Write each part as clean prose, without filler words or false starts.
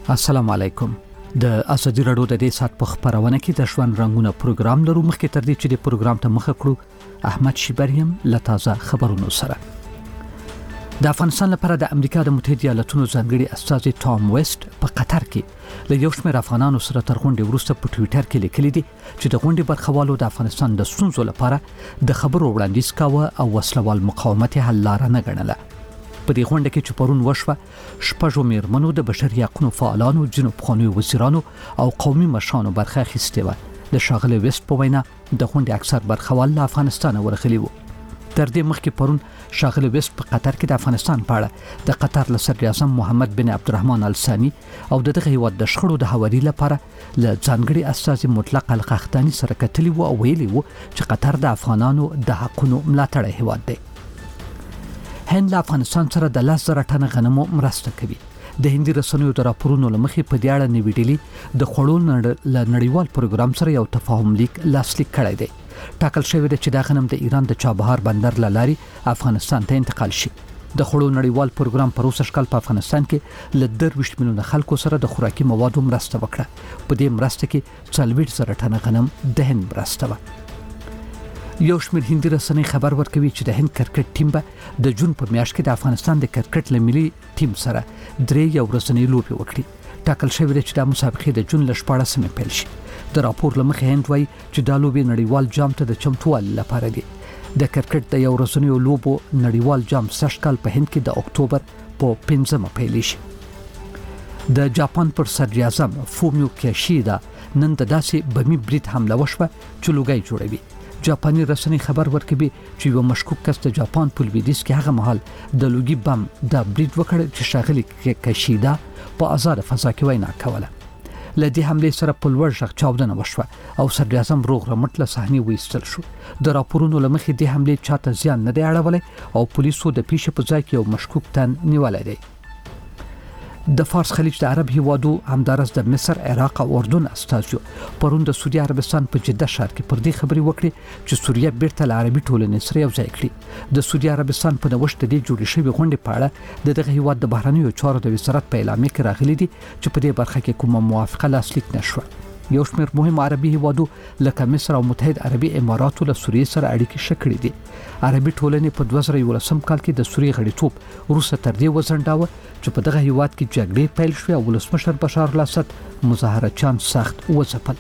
السلام علیکم. د ازادي رادیو د دې سات په خبرونه کې د ژوند رنگونه پروګرام لرو. مخکې تر دې چې د پروګرام ته مخه کړو احمد شیبریم لتازه خبرونو سره. د افغانستان لپاره د امریکا د متحده ایالاتونو ځانګړي استازي ټام ویسټ په قطر کې له یو شمېر افغانانو سره تر غونډې وروسته په ټوئیټر کې لیکلي دي چې د غونډې برخوالو د افغانستان د ستونزو لپاره د خبرو وړاندیز کاوه او وسلوال مقاومت حل لاره نه ګڼله. په دې غونډه کې چې پرون وشوه شپږو میرمنو د بشري حقوقو فعالانو، ځینو پخوانیو وزیرانو او قومي مشرانو برخه اخیستې وه. د ښاغلي ویسټ په وینا د غونډې اکثر برخوال له افغانستان ورغلي وو. تر دې مخکې پرون ښاغلي ویسټ په قطر کې د افغانستان په اړه د قطر له صدر اعظم محمد بن عبدالرحمن الثاني او دغه هیواد د شخړو د هواري لپاره له ځانګړي استازي مطلق القحطاني سره کتلي وو او ویلي وو چې قطر د افغانانو د حقونو ملاتړی هیواد دی. هند له افغانستان سره د 10,000 ټنه غنمو مرسته کوي. د هندي رسنیو د راپورونو لمخې په دې اړه نوې ډیلي د خړول نړیوال پروګرام سره یو تفاهم لیک لاسلیک کړی دی. ټاکل شوی دی چې دا غنم د ایران د چابهار بندر لاري افغانستان ته انتقال شي. د خړول نړیوال پروګرام په روسي شکل په افغانستان کې ل 20 میلیونه خلکو سره د خوراکي موادو مرسته وکړه. په دې مرسته کې 40,000 ټنه غنم د هند مرسته و. یو شمېر هندي رسنۍ خبر ورکوي چې د هند کرکټ ټیم به د جون په میاشت کې د افغانستان د کرکټ لملي ټیم سره 3 یو ورځنۍ لوبې وکړي. ټاکل شوی دی چې د مسابقې د جون ل 14 پیل شي. د راپور لمخې هند وايي چې د لوبې نړیوال جام ته د چمتووالي لپاره دی. د کرکټ د یو ورځنۍ لوبو نړیوال جام سږکال په هند کې د اکتوبر په 15 پیل شي. د جاپان پر صدر اعظم فومیو کیشیدا نن د داسې بمی برید حمله وشوه چې لوګي جوړوي. جاپاني رسنۍ خبر ورکوي چې یو مشکوک کس د جاپان په لویدیځ کې هغه مهال د لوګي بم د برید وکړ چې ښاغلي کیشیدا په آزاد فضا کې وینا کوله. لدې حمله سره په لوړ ژغ چاودنه وشوه او صدر اعظم روغ رمټ له صحنې وایستل شو. د راپورونو لمخې د حمله چاته زیان نه دی اړولې او پولیسو د پیښې په ځای کې یو مشکوک تن نیولای دی. د فارس خلیج د عرب هیوادو همدارس د مصر، عراق او اردن استازو پرون د سعودي عربستان په جده ښار کې پر دې خبري وکړي چې سوریه بیرته له عربي ټولنې سره یو ځای کړي. د سعودي عربستان په نوښت د جوړې شوی غونډې په اړه دغه هیواد د بهرنیو چارو د وزارت په اعلامیه کې راغلي دي چې په دې برخه کې کومه موافقه لاسلیک نشوه. یو شمېر مهم عربي هیوادو لکه مصر او متحد عربي اماراتو له سوریې سره اړیکې شکړې دي. عربي ټولنې په 2011 کال کې د سوریې غړیتوب روسه تر دې وزنډاوه چې په دغه هیواد کې جګړې پیل شوې او ولسمشر بشار الاسد مظاهرچیان سخت وځپل.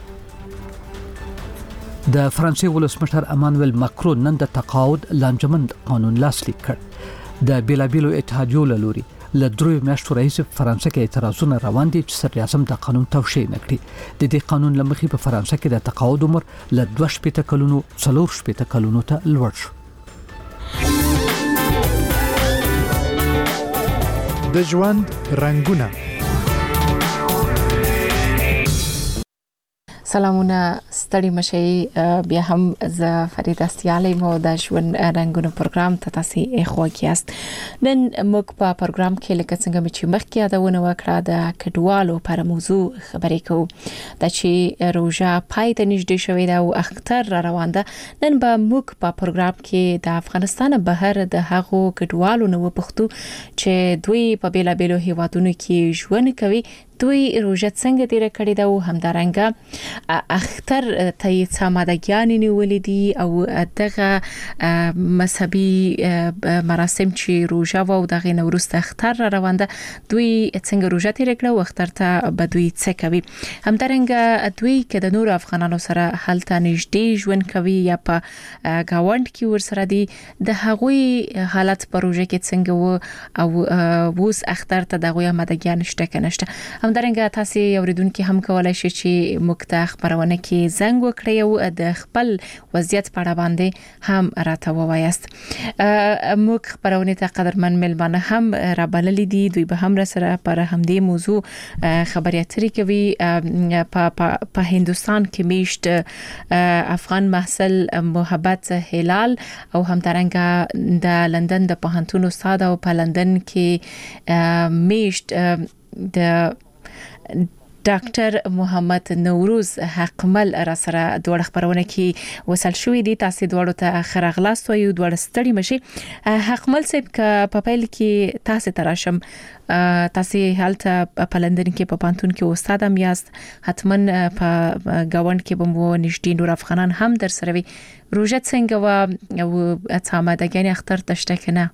د فرانسې ولسمشر امانویل ماکرون نن د تقاعد لانجمند قانون لاسلیک کړ. د بیلابیلو اتحادیو له لوري له 3 میاشتو راهیسې په فرانسه کې اعتراضونه روان دي چې صدر اعظم د قانون توشیح نه کړي. د دې قانون لمخې په فرانسه کې د تقاعد عمر له 2 کلونو 4 کلونو ته لوړ شو. د ژوند رنگونه. سلامونه، ستړي مشي. بیا هم ز فریده سیالي مو د ژوند رنگونو پروګرام ته تاسو خوښیاست. نن موږ په پروګرام کې لکه څنګه چې مخکې یادونه وکړه د کډوالو پر موضوع خبرې کوو. د چې روزه پای ته نږدې شوې ده او اختر را روان ده. نن به موږ په پروګرام کې د افغانستان بهر د هغو کډوالو نو پښتو چې دوی په بیلابیلو هیوادونو کې ژوند کوي دوی روزه څنګه تیر کړی دا او همدارنګه اختر ته یې سمادګیان نیولې دي او دغه مذهبي مراسم چې روزه او دغه نوروز اختر روان ده دوی څنګه روزه تیر کړه او اختر ته به دوی څه کوي. همدارنګه دوی کې د نور افغانانو سره هلته نږدې ژوند کوي یا په گاوند کې ورسره دي د هغوی حالت په روزه کې څنګه و او ووس اختر ته دغه مدګیان شته کنهشته. همدارنګه تاسو اوریدونکو هم کولای شئ چې مکتخ خبرونه کې زنګ وکړئ او د خپل وضعیت په اړه باندې هم راته ووایاست. موږ خبرونه ته قدرمن ملمانه هم را بللې دي، دوی به هم سره پر همدې موضوع خبرې اترې کوي. په هندستان کې میشت افغان محصل محبت هلال او همدارنګه د لندن د پوهنتون استاد او په لندن کې میشت د ډاکټر محمد نوروز حقمل را سره دوه خبرونه کې وصل شوې دي. تاسو دوه ته خرغلاست او دوه ستړي مشي. حقمل صاحب په پیل کې تاسو تراشم تاسو حالت په لندن کې په پانتون کې استاد هم یاست، حتما په گاوند کې بمو نشدي نور افغانان هم در سره وي. روژه څنګه و اتامدګنی اختر تشته کنه؟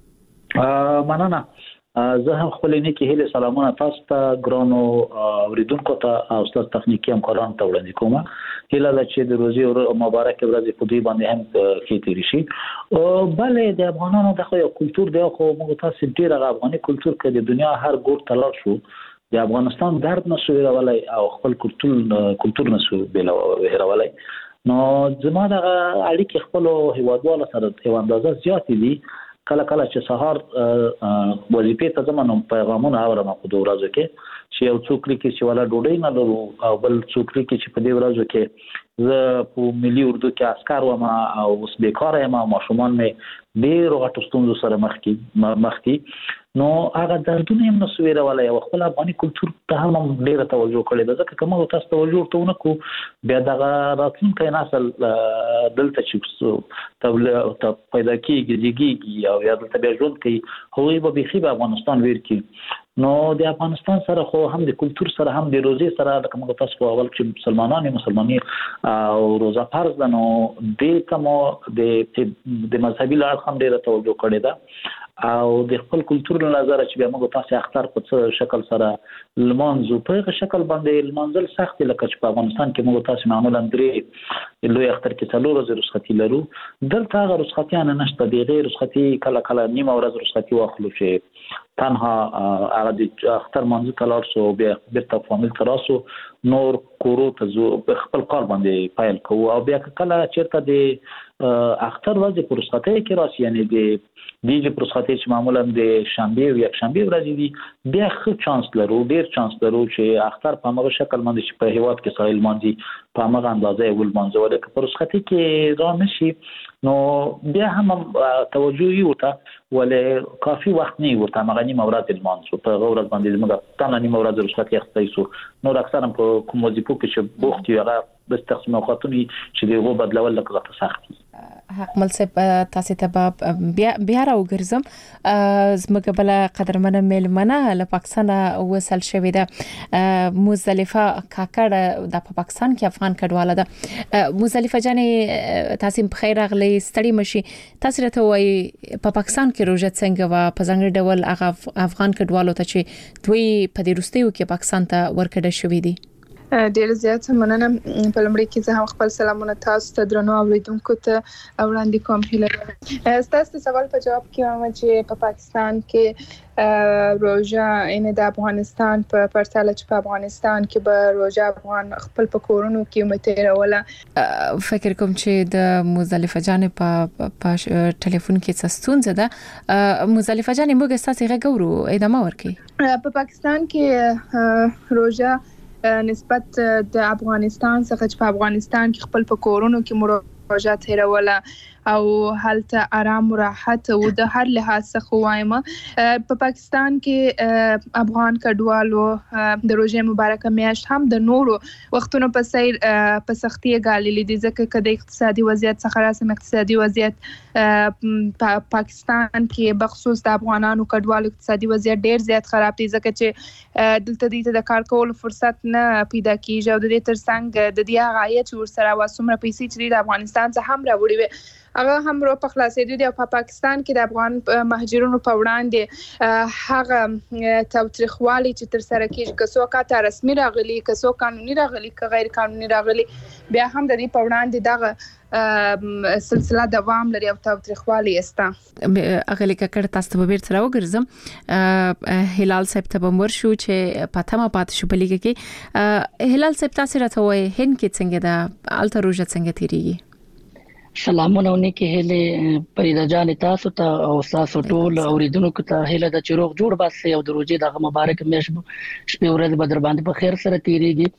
مننه. زه هم خپل نه کې هله سلامونه تاسو ته ګرانو اوریدونکو ته او تاسو تخنیکی همکاران ته وړاندې کوم. هله د چې د روزي او مبارک ورځ په دې باندې هم کې تیر شي. او بلې د افغانانو د خو کلچر دی خو موږ تاسو ډیر افغاني کلچر کې د دنیا هر ګور تلل شو د افغانستان درد نشو ویلای او خپل کلچر نشو ویلای. نو زما د اړیکې خپل هیوادوالو سره یو اندازه زیات دي. کله کله چې سهار وظیفې ته زمونږ پیغامونه اورم په دوه ورځو کې چې یو څوک لري چې ولا ډوډۍ نه لرو او بل څوک لري چې په دې ورځو کې زه په ملي اردو کې عسكر وم او اوس بیکاره یم او ماشومان مې ډېر غټ ستونزو سره مخ دي. نو هغه دردونه هم نسو ویلای او خپل افغاني کلچر ته هم ډېر توجه کړی ده. ځکه کومه تاسو توجه ورته کو بیا دغه راتلونکي نسل دلته چې ته پیدا کیږي او یا دلته بیا ژوند کوي هغوی به بيخي په افغانستان ویر کی. نو د افغانستان سره خو هم د کلچر سره هم د روزي سره د کومه تاسو په اول کې مسلمانانی او روزه فرض ده. نو د کومه د مذهبي لار هم ډېر توجه کړی ده او د خپل کلچر له نظر چې بیا موږ تاسو اختر په شکل سره لمانځو په شکل باندې لمانځل سخت لکه چې په افغانستان کې موږ تاسو معمولا درې لوی اختر کې څلور ورځې رخصتي لرو. دلته هغه رخصتیانه نشته، د غیر رخصتي کله کله نیمه ورځ رخصتي واخلو چې تنها هغه د اختر منځ ته لاړ شو بیا بیرته فامیل ته راسو نور کورو ته زو خپل کار باندې پایل کوو او بیا کله چیرته د اختر ورځ په رخصتي کې راسي یعنی د دیجه پروسخاتی چې معمولا د شنبه او یک شنبه ورځې دي بیا ښه چانس لرو ډیر چانس لرو چې اختر په هغه شکل باندې چې په هیواد کې سایل مانځي په هغه اندازې ول مانځو ولکه پروسخاتی کې را نشي نو بیا هم توجه یو ته ولې کافي وخت نه ورته مغنی مورات المانسو په غوړ باندې موږ تمام مورات رخصتي اخستایسو نو اکثرا په کوم وظیفو کې چې بوخت یو هغه بس تقسیم اوقاتونی چې دغه بدلول لکه سختي حقمل صاحب تاسو ته بیا راوګرځم زموږ بل قدرمنه میلمنه له پاکستان وصل شوې ده مزدلفه کاکړ د پاکستان کې افغان کډواله ده. مزدلفه جانې تاسو په خیر راغلي ستړي مشي تاسو راته وایي په پاکستان کې روزه څنګه و په ځانګړي ډول هغه افغان کډوالو ته چې دوی په دې وروستیو کې پاکستان ته ورکړل شوې دي. ډیر زیات مننه. په لمړي کې زه هم خپل سلامونه تاسو ته درنو اوریدونکو ته وړاندې کوم. هله تاسو سوال په جواب کې وایم چې په پاکستان کې روزه ان د افغانستان په پرتله چې په افغانستان کې به روزه افغان خپل په کورونو کې متیروله. فکر کوم چې د مزدلفه جان په ټلیفون کې څه ستونزه ده. مزدلفه جان موږ تاسو غوړو ادامه ورکړي. په پاکستان کې روزه نسبت د افغانستان څخه چې په افغانستان کې خپل په کورونو کې مروجه تیروله او هلته آرام او راحت او د هر لحاظ څخه وایم. په پاکستان کې افغان کډوالو د روزه مبارکه میاشت هم د نورو وختونو په سیر په سختي غالي دي ځکه کله اقتصادي وضعیت څخه راسم اقتصادي وضعیت په پاکستان کې بخصوص د افغانانو کډوالو اقتصادي وضعیت ډیر زیات خراب دي ځکه چې دلته د کار کولو فرصت نه پیدا کیږي او د دې ترڅنګ د دې غایې چې ورسره واسمره پیسې چې د افغانستان څخه هم راوړي وي هغه هم رو په خلاصېدو دی او په پاکستان کې د افغان مهاجرونو په وړاندې هغه توترخوالي چې تر سره کېږي که څوک ته رسمي راغلي که څوک قانوني راغلي که غیر قانوني راغلي بیا هم د دې په وړاندې دغه سلسله دوام لري او توترخوالي استا. اغلی ککړ تاسو به بیرته راوګرځم. هلال صاحب ته بمور شو چې پاتمه پات شو په لګي کې. هلال صاحب تاسو راته وایي هند کې څنګه ده الته روزه څنګه تیریږي؟ سلامونه ونکه هله پریدا جان تاسو ته او تاسو ټول اوریدونکو ته هله د چروغ جوړ باسي او د روزي د مبارک میاشت شپه ورځ بدر باندې په خیر سره تیریږي.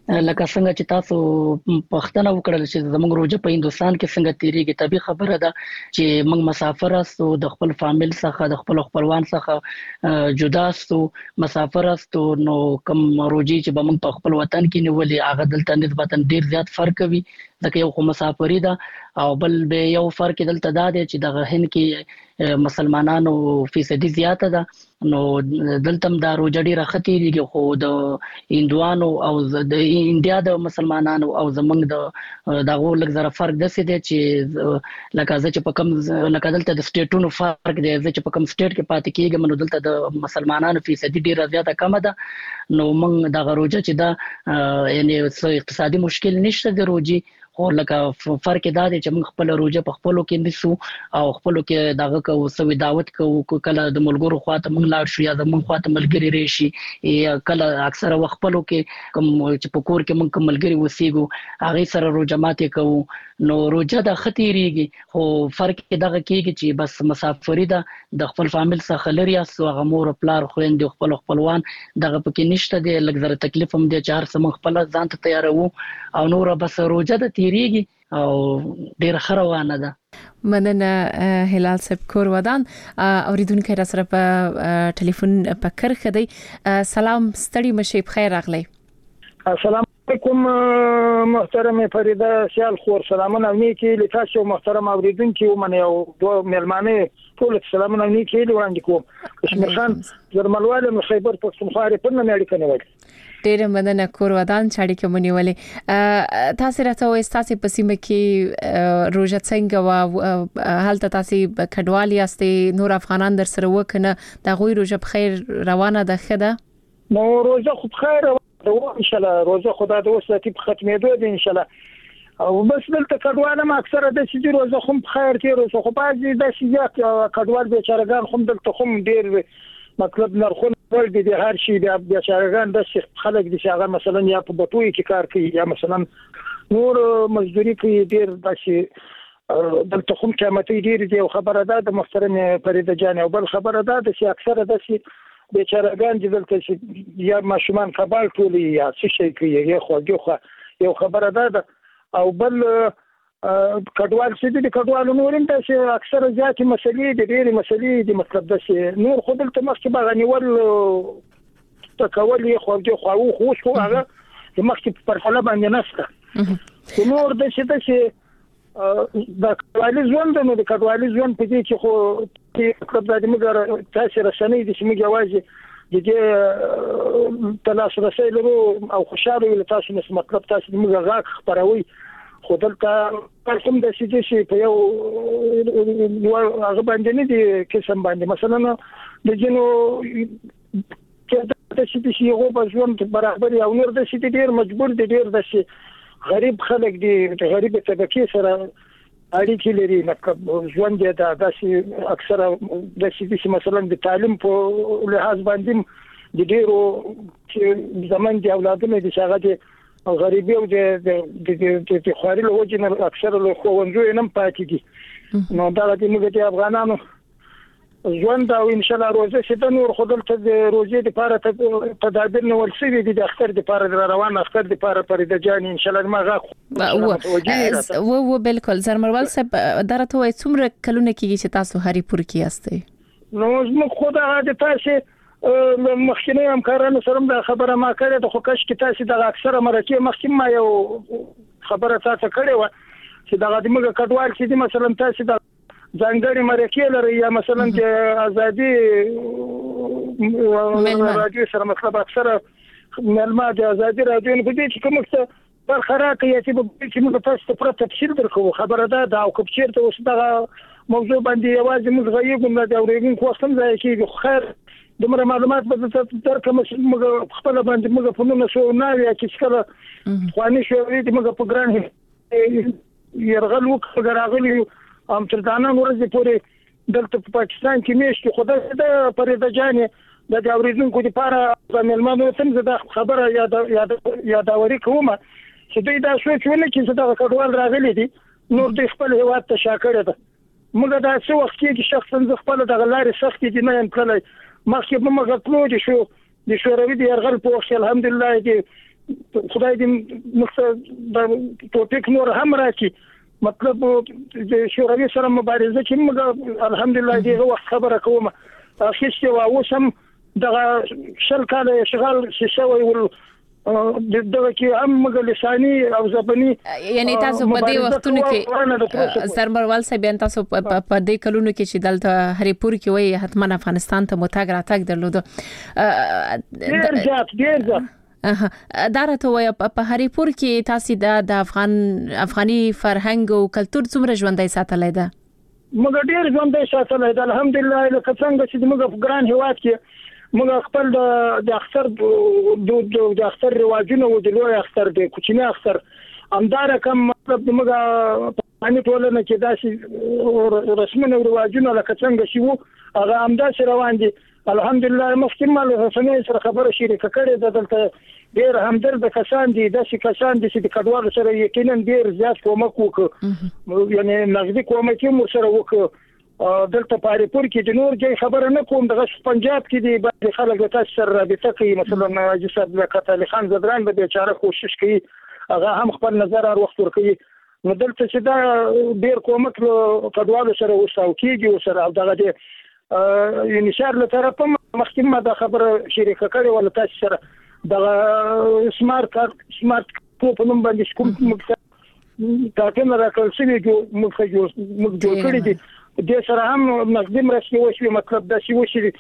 لکه څنګه چې تاسو پښتنه وکړل چې زموږ روزه په هندستان کې څنګه تیریږي طبي خبره ده چې موږ مسافر استو د خپل فامیل څخه د خپل خپلوان څخه جدا استو مسافر استو نو کوم روزي چې موږ په خپل وطن کې نیولې هغه دلته نسبتا ډیر زیات فرق کوي ځکه یو خو مسافری ده او بل به یو فرق دلته دا دی چې د هند کې مسلمانانو فیصدي زیاته ده نو دلته د روزه ډیره خطرېږي خو د هندوانو او د انډیا د مسلمانانو او زمونږ د دغه لږ زره فرق دسي دی چې لکه چې په کوم لکه دلته د سټیټونو فرق دی چې په کوم سټیټ کې پاتې کېږم نو دلته د مسلمانانو فیصدي ډیره زیاته کم ده نو موږ د روزه چې دا یعنی اقتصادي مشکل نشته د روزي خو لکه فرق دا دی چې موږ خپل روزه په خپلو کې نیسو او خپلو کې دغه کو سوي دعوت کو کله د ملګرو خواته موږ لاړ شو یا د موږ خواته ملګری راشي یا کله اکثره وخت خپلو کې کوم چې په کور کې موږ ملګری وسیګو هغه سره روزه ماتې کوو نو روزه د خطرېږي خو فرق دغه کېږي چې بس مسافری ده د خپل فامیل څخه لري او هغه مور پلار خويندې خپل خپلوان دغه پکې نشته دی لږ زره تکلیف هم دی چې هر څه موږ خپل ځان ته تیارو او نور بس روزه د تیریږي او ډیر خروانه ده مننه هلال صاحب کور ودان اوریدونکو را سره په ټلیفون په کرخه دی سلام ستړي مشي بخیر راغلی السلام علیکم محترم فریده سیال خور سلامونه نیکی لتاسو محترم اوریدونکو ومنه او دوه ملمانه ټول سلامونه نیکی وړاندې کوم کشمیر خان زرملواله من خیبر پختونخوا په نن اړیکه نیولې ډیر مننه کور ودان چاړي کې مونیولې تاسو راته وې تاسو په سیمه کې روزه څنګه وا حالت تاسو کډوالي استي نور افغانان در سره وکنه د غوي روزه بخیر روانه ده خده نو روزه خو بخیر روانه ان شاء الله روزه خدای د وساتې په ختمېدو دي ان شاء الله او بس دلته کډوال ما اکثره د سې روزه خو بخیر کې روزه خو بعضي د سیاق کډوال به چارګان خو دلته خو ډیر مطلب نرخونه ورګي د هر شي د بیچارهګان د خلک د شاغه مثلا یا په بټوي کې کار کوي یا مثلا نور مزدوري کوي ډیر داسې دلته کوم قیمتي ډیر دی خبره ده د محترم فرید جان او بل خبره ده چې اکثره داسې بیچارهګان چې دلته یا ماشومان کبال ټولي یا څه شي کوي یا خوږه یو خبره ده او بل کډوال چې د کډوالو نورم د اکثر ځاتي مسلې د ډېری مسلې د مطلب د نور خو دلته مخکې باغنیول تکول یې خو خو هغه د مخکې پر فله باندې نشته نور د چې د کډوالي ژوند نو د کډوالي ژوند په دې کې خو مطلب د موږ تاسو رسنۍ د موږ یوازې د دې تلاش رسېل او خوشاله ول تاسو مطلب تاسو موږ غاک خبروي خو دلته کوم د سې چې په یو هغه باندې نه دي قسم باندې مثلا د جنو کې د سې یو په ژوند برابر یو نور د سې ډیر مجبور دي ډیر د سې غریب خلک دي غریب طبقه سره اړیکې لري مطلب ژوند د داسې اکثره د سې مثلا د تعلیم په لحاظ باندې د ډیرو چې زمون د اولادونو د شاغته او غریبي او د خواري له وجه نه اکثره له خوندو نن پاتې دي نو دا د موږ د افغانانو ژوند او ان شاء الله روزه چې د نور خدل ته د روزه د لپاره تدابیر نو ورسېږي د اختر د لپاره روان اختر د لپاره پر د جان ان شاء الله ما و بالکل زرمروال صاحب درته وای څومره کلونه کېږي چې تاسو هری پور کې یاستئ نو موږ خدای د تاسو مخکنی همکارانو سره د خبره ما کړې د خوکش کې تاسو د اکثره مرکه مخکې ما یو خبره تاسو کړې و چې د غدمه کډوال چې مثلا تاسو د ځانګړي مرکه لري یا مثلا د ازادي رادیو سره مطلب اکثره معلومات د ازادي رادیو په دې کې کوم څه پر خراقه یتي چې موږ تاسو ته تفصیل درکو خبره ده او کوم چیرته اوس د موضوع باندې یوازې موږ غوښتم د اورېدونکو وختم ځای کې خیر دمر معلومات به درکم موږ خپل باندې موږ په نوم شو نه یا چې کله خواني شو دې موږ په ګران يرغل وکړ راغلی ام تر دانه ورځې پورې دلته په پاکستان کې میشت خدای د پرېده جانې د اوریدونکو لپاره د ملمانو تم زده خبره یادوري کوم چې دوی دا سوچ ونه چې دا کډوال راغلي دي نور د خپل هواد ته شاکړه ده موږ دا څو وخت کې شخصا خپل د غلارې سخت دي نه انکلای مخکې موږ کلو دي شو د شوروي د يرغل په وخت الحمدلله دي خدای دې موږ توفیق نور هم راکړي مطلب د شوروي سره مبارزه چې موږ الحمدلله دغه وخت خبره کوم اخیستې و اوس هم دغه شل کال اشغال شوی ول دغه کې هم موږ لساني او زبانی یعنی تاسو په دې وختونو کې سرمروال صاحب تاسو په دې کلونو کې چې دلته هریپور کې وای حتمان افغانستان ته متاګ راتګ درلود ډیر ځات دا راته وای په هریپور کې تاسو د افغاني فرهنګ او کلچر څومره ژوندۍ ساتلای ده موږ ډیر ژوندۍ ساتلای ده الحمدلله لکه څنګه چې موږ په ګران هیواد کې موږ خپل د اختر رواجونه او د لوی اختر د کوچنی اختر همدار کوم مطلب موږ په ټولنه کې داسې رسمونه او رواجونه لکه څنګه چې وو هغه همداسې روان دي الحمدلله مخکې مال رسنۍ سره خبره شریکه کړې ده دلته ډیر همدرد کسان دي داسې کسان دي چې د کډوالو سره یقینا ډیر زیات کومک وکړي یعنی نغدي کومک یې مر سره وکړي دلته په هریپور کې د نور ځای خبره نه کوم دغه پنجاب کې دي بعض خلک تاسو سره رابطه کوي مثلا جسد لکه علي خان زدران به بیچاره کوشش کوي هغه هم خپل نظر ار وخت ور کوي نو دلته چې دا ډیر کومک کډوالو سره وساو کیږي سره دغه دي نشار له طرفه مخکې ما دا خبره شریکه کړې ولا تاسو سره د سمارت په نوم باندې کوم ټاکنه راکړل شوی موږ جوړ کړی دي د سره هم نقدم رسمي وشي مطلب دا شی وشي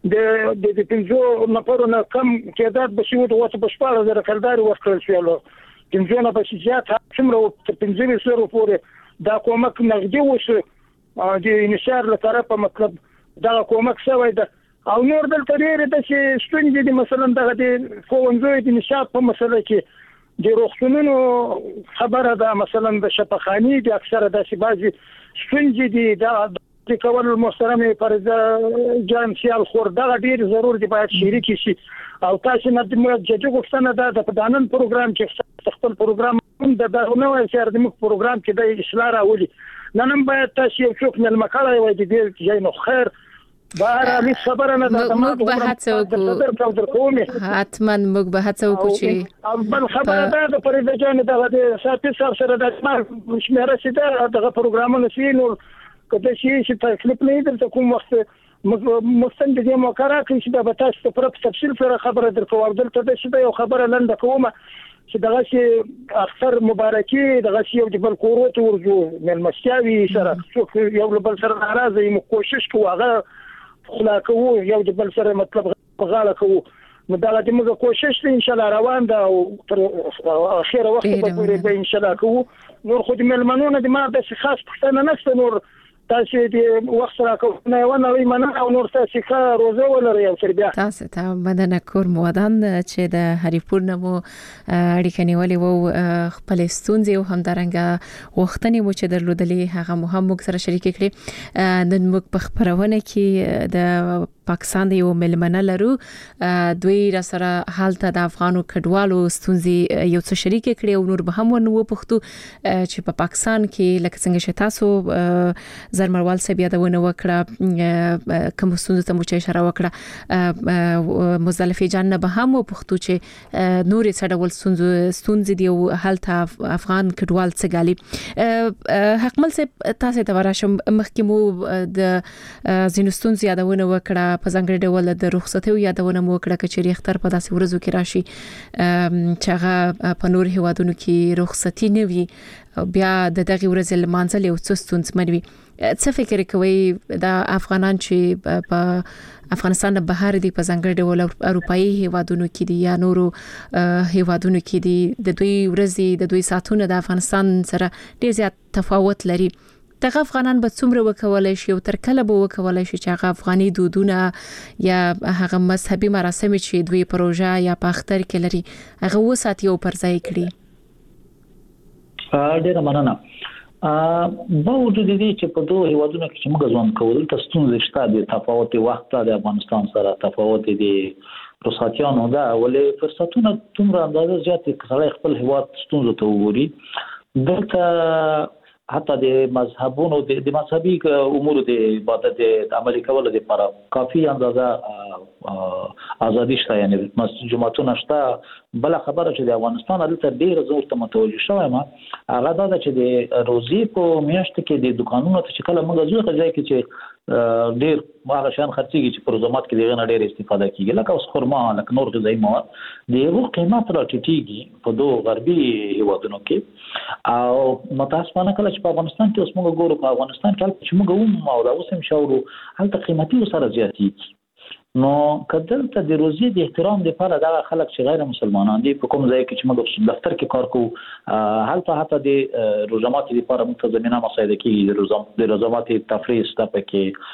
د پنځو نفرونو کم کېدات به شي وته په شپږ زره کلدار ورکړل شو پنځونه به زیات څومره پنځه سره پورې دا کومک نقدي وشي د نشار له طرفه مطلب دا کومک شوی ده او نور دلته ډېر د ستونزې دي مثلا دغه د فونځوي د نشاط په مسله کې د روغتونونو خبره ده مثلا د شفاخاني د اکثره د شبازي ستونزې دي د کول محترم فرزه جان سیال خور دغه ډېر ضرور دی باید شریک شي او تاسو نه د جدي غوښتنه ده د پدانن پروګرام چې خپل پروګرام د نوې سره د پروګرام کې د اصلاح راولي نن باید تاسو یو څوک نه مکړای وای د دې ځای نو خیر بهر علي خبره نه ده موږ به هڅه وکړو حتما موږ به هڅه وکړو چې بل خبره ده د پرېږده جان دغه د ساتي سره د شمیره سیده دغه پروګرامونه سینو کله چې تکلیف نه درته کوم وخت مستند دې موقره کې چې د تاسو په تفصیل سره خبره درکو دلته د شته یو خبره لنډه کومه چې دغه شی اختر مبارکي دغه شی یو د بل کوروت ورجو ملمسیاوي سره څوک یو بل سره ناراضه یو کوشش کوو خلاکو یو د بل سره مطلب غاړه کوو نو دا د موږ کوشش ان شاء الله روان ده او تر اخر وخت به ان شاء الله کوو نور خو د ملمنونو د ما د خاص پښتنه نشته نور تاسو دې وخت راکونه و نه وي منه او نور تاسو ښه روزه ولرئ او تربیه تاسو ته بدنه کور مودان چې د هریپور نمو اړیکه نیولې وو خپل ستونزې او همدارنګه وختنی مو چې درلودلې هغه مو هم موږ سره شریک کړي نن موږ په خبرونه کې د پاکستان د یو ملمنه لرو دوی را سره حالت د افغانو کډوالو ستونزې یو څه شریک کړي او نور به هم ونو پښتو چې په پاکستان کې لکه څنګه چې تاسو زرمروال صاحب یادونه وکړه کوم ستونزې ته مو چې اشاره وکړه مزدلفه جان نه به هم پښتو چې نورې څډول ستونزې دی او حالت افغان کډوال څه غالي حکمل صاحب تاسو ته ورشم مخکې مو د زینستون یادونه وکړه په ځانګړي ډول د رخصتیو یادونه مو وکړه چې اختر په داسې ورځو کې راشي چې هغه په نور هیوادونو کې رخصتي نه وي بیا د دغه ورځې لمانځل یو څه ستونزمن وي څه فکر کوي د افغانان چې په افغانستان بهر دي په ځانګړي ډول اروپאי هیوادونو کې دي یا نورو هیوادونو کې دي د دوی ورځې د دوی ساعتونه د افغانستان سره ډیر زیات تفاوت لري دغه افغانان به څومره وکولای شي او تر کله به وکولای شي چې هغه افغاني دودونه یا هغه مذهبي مراسم چې دوی پروژه یا په اختر کې لري هغه وساتي او پر ځای کړي ډیر مننه باوجود دې چې په دوه هیوادونو کې موږ ځوان کول تاسو ستونزې شته د تفاوت وخت د افغانستان سره تفاوت دي رخصتیانو دا ولې فرصتونه تومره اندازه زیات کړي خپل هیواد ستونزې ته وګوري دلته حتی د مذهبونو د مذهبي امور د عبادت د عملي کولو لپاره کافي اندازه ازادي شته، یعنی مسجد جمعتون شته. بل خبره چې د افغانستان دلته ډیر زور ته متوجه شوی ما هغه دا چې د روزي په میاشت کې د دکانونو ته چې کله موږ ځو ځای کې چې ډیر هغه شان خرڅيږي چې په روزمات کې دغه ډیر استفاده کیږي، لکه اوس خرما، لکه نور غذایی مواد، دغه قیمت راټیټیږي په دوه غربي هیوادونو کې. او متاسفانه کله چې په افغانستان کې اوس موږ ګورو، په افغانستان کې چې موږ او دا اوس هم شاورو هلته قیمتي سره زیاتېږي. نو کدلته د روزي د احترام لپاره دا خلک چې غیر مسلمانان دي په کوم ځای کې چې موږ دفتر کې کار کوو هلته حتی د روزمات لپاره متضمنه مسایده کې د روزمات تفریح ستاسو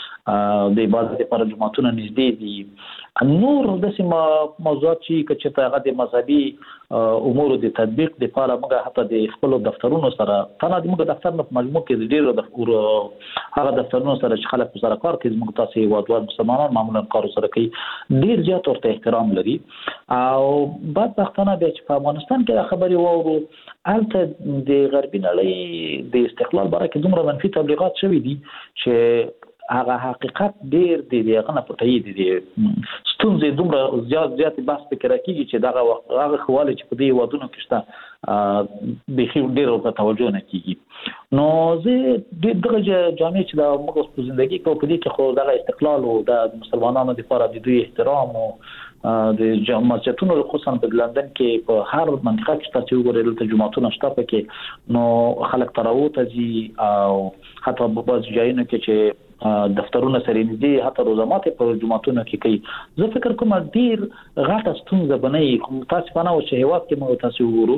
کې د عبادت لپاره جمعتون نږدې دي. نور د سیمه موضوعات چې هغه د مذهبي امور د تطبیق لپاره موږ حتی د خپل دفترونو سره تنه د موږ دفتر په مجموع کې د ډیرو هغه دفترونو سره چې خلک سره کار کوي موږ تاسو وادوال مسلمانان معمولا کار سره کوي ډیر زیات ورته احترام لري. او بعد وختونه به چې په افغانستان کې خبري وورو البته د غربي نړۍ د استقلال باره کې دومره منفي تبلیغات شوي دي چې هغه حقیقت ډیر دی دغه نه پټي دي ستونزې دومره زیات بحث پکې راکېږي چې دغه وخت هغه خواله چې په دې ودونو کې شته به ډیر په توجه نه کیږي. نو زه دغه جامع چې د موږ په ژوندۍ کې په دې کې خو دغه استقلال او د مسلمانانو لپاره د دوی احترام او د مسجدونو خصوصا په لندن کې په هر منطقه کې تاسو وګورئ د جمعتون شته پکې نو خلک تراوت دي او حتی په بعض ځایونو کې چې دفترونه سره نږدې حتی روزمات په جمعتونو کې کوي. زه فکر کوم ډیر غاټه ستونزه بنئ تاسو په نو چې هیواد کې مو تاسو وګورو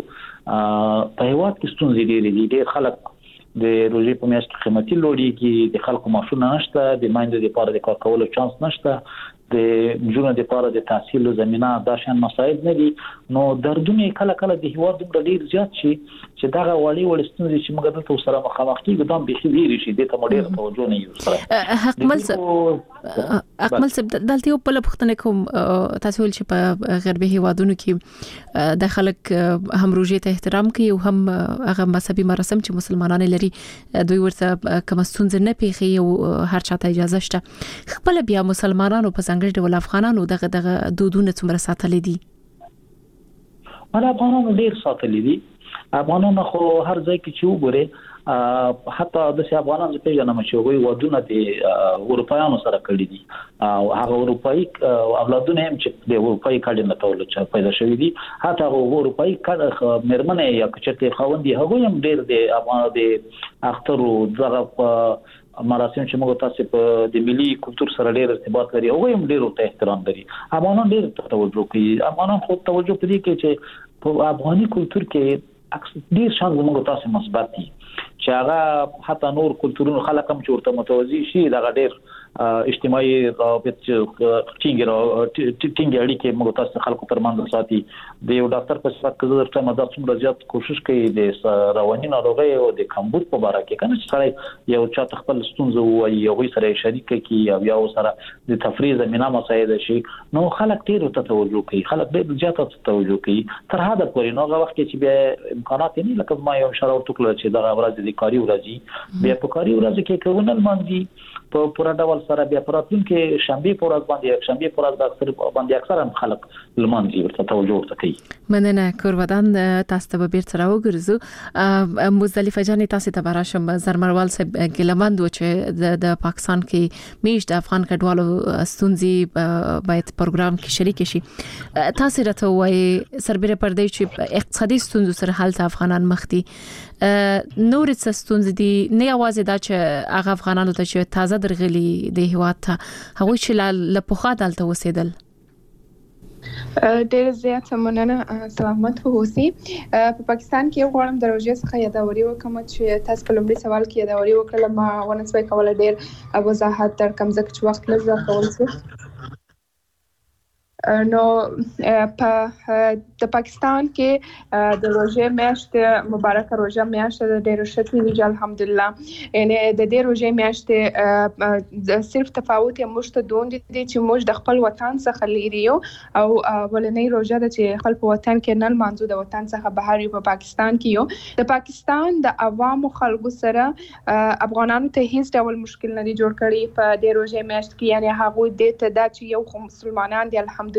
په هیواد کې ستونزې ډیر خلک د روزي په میاشت کې قیمتي لوړیږي، د خلکو معاشونه نشته، د مایندو لپاره د کار کولو چانس نشته، د جنونو لپاره د تحصیل زمينه دا شان مسائل نه دي. نو دردونه کله کله د هیواد دومره ډیر زیات شي چې دا غوړي ولستونځي چې موږ دلته سره مخامخ کیږو دا به خېری شي د ته مډیر توجه نه یو سره. اکمل صاحب دلته یو په لپختنه کوم تاسو ول چې په غربي هیوادونو کې د خلک هم روزي ته احترام کوي او هم هغه مذهبي مراسم چې مسلمانان لري دوی ورته کوم ستونزه نه پیخي او هر چاته اجازه شته. خپل بیا مسلمانانو په څنګه ډول افغانانو دغه دودونه څومره ساتلې دي؟ افغانانو ډیر ساتلې دي. افغانانو خو هر ځای کې چې وګوره حتی د افغانانو په پیژنه چې وي ودونه د اروپایانو سره کړی دي او هغه اروپایي اولادونه هم چې د اروپایي کډې نه تول چې پیدا شوی دي حتی هغه اروپایي کډه مرمنه یا چې خوندې هغه هم ډیر د افغان د اختر او دغه مراسم چې موږ تاسو په د ملي کلچر سره ډیر ارتباط لري او هم ډیر ته احترام لري. افغانان ډیر توجه کوي. افغانان خو توجه کوي چې په افغاني کلچر کې ډیر شان موږ تاسو مثبت دي چې هغه حتی نور کلچرونو خلک هم چورته متوازی شي دا ډیر اجتماعي رابط ټینګ اړیکې موږ تاسو خلکو ترمنځ ساتي. د یو ډاکټر په صفت کې زه ترته مدار څومره زیات کوشش کوي د رواني ناروغي او د کمبود په اړه کې کنه چې سره یو چا خپل ستونزه وایي یو سره شریک کی او یو سره د تفریح زمينه مساعده شي نو خلک ډیر ته توجه کوي، خلک ډیر زیات ته توجه کوي تر هدا پورې نو هغه وخت چې به امکانات نه لکه ما یو اشاره ورته چې دا ورځ د کاری ورځي بیا په کاری ورځ کې کومل مانځي په پوره ډول سره بیا پراتون کې شنبه پر ورځ باندې شنبه پر ورځ اکثر باندې اکثر هم خلک لمانځي ورته توجه ورته کوي. مننه کورودان تاسو ته به بیرته راوګرځو. مزدلفه جان تاسو ته براشم زرمروال صاحب ګلمند و چې د پاکستان کې میش د افغان کډوالو ستونزې باید پروګرام کې شریک شي. تاسو راته وایي سربېره پردې چې اقتصادي ستونزو سره حل ته افغانان مخ دي نور څه ستونزې دي نه یوازې دا چې هغه افغانانو ته چې تازه درغلي د هیواد ته هغه چې له پوخا دلته وسیدل. ډېر زیات مننه سلامت اوسئ. په پاکستان کې غواړم د روزي څخه یادوري وکم چې تاسو په لومړي سوال کې یادوري وکړه ما ونسوي کول ډېر وضاحت تر کم ځکه چې وخت لږ کول شو. نو په د پاکستان کې د روزه میاشت مبارکه روزه میاشت د ډېر شتي ویل الحمدلله یعنی د دې روزه میاشت صرف تفاوت یې مشته دوند دي چې موږ د خپل وطن څخه لري او ولنۍ روزه د چې خپل په وطن کې نن مانځو د وطن څخه بهر یو په پاکستان کې یو د پاکستان د عوامو خلکو سره افغانانو ته هیڅ ډول مشکل نه جوړ کړي په دې روزه میاشت کې یعنی هغه د ته دا چې یو خو مسلمانان دي الحمدلله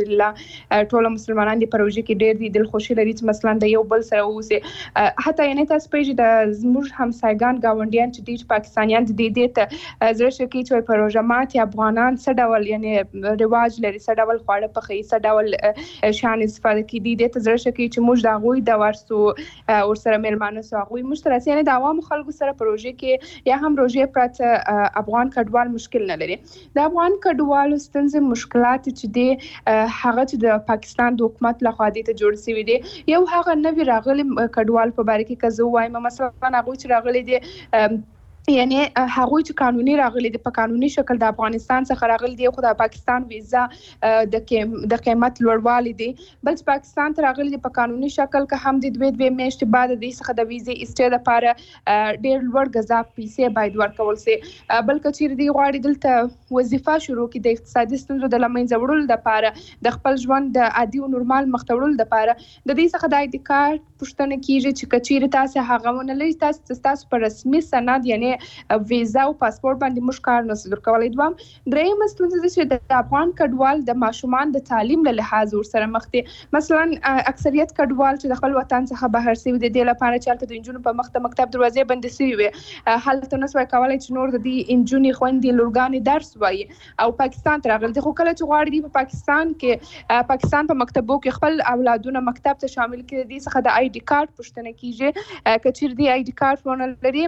ټول مسلمانان دي پروژه کې ډېر دي د خوشي لري چې مثلا د یو بل سره اوسه حتی یعنی تاسو پیژې د زموږ همسایګان گاونډیان چې د پاکستانیان دي ته زړه شکی چې پروژه مات افغانان څه ډول یعنی رواج لري څه ډول خواړه پخې څه ډول شان استفاده کوي د زړه شکی چې موږ د غوي د ورسو او سره ملمانه سو غوي مشترک یعنی د عوام خلکو سره پروژه کې یا هم روزه پرته افغان کډوال مشکل نه لري د افغان کډوالو ستونزې مشکلات چې دي هغه چې د پاکستان د حکومت لخوا د ته جوړ شوی دي یو هغه نوی راغلي کډوال په باره کې کزو وایم مثلا هغه چې راغلي دي یعنی هغه چې قانوني راغلي د په قانوني شکل د افغانستان څخه راغلي دی خو د پاکستان ویزا د قیمت لوړوالی دي بل پاکستان ته راغلي په قانوني شکل که هم د دوه میاشتې بعد د څخه د ویزې ایسټه لپاره ډېر لوړ غذا پیسې باید ورکول شي بل کچیر دی غواړي دلته وظیفه شروع کړي د اقتصادي ستونزو د لمنځه وړلو لپاره د خپل ژوند د عادي او نورمال مختورل لپاره د دې څخه د آی ډي کارت پښتنه کیږي چې کچیر تاسو هغه ونلې تاسو پر رسمي سند یعنی ویزا او پاسپورت باندې موږ کار نه صدر کولای دوم دریم ستونزه چې د افغان کډوال د ماشومان د تعلیم له لحاظ ور سره مخ دي مثلا اکثریت کډوال چې د خپل وطن څخه بهر سوي دي د لپاره چې د انجونو په مکتب دروازې بندې سوي وي حالت نه سوي کولای چې نور د انجونی خويندې لورګانې درس وایي او پاکستان ته راغلي خو کله چې غواړي په پاکستان کې پاکستان په مکتبو کې خپل اولادونه مکتب ته شامل کړي دي څخه د آی ډي کارت پښتنه کیږي کچیر دی آی ډي کارت ونه لري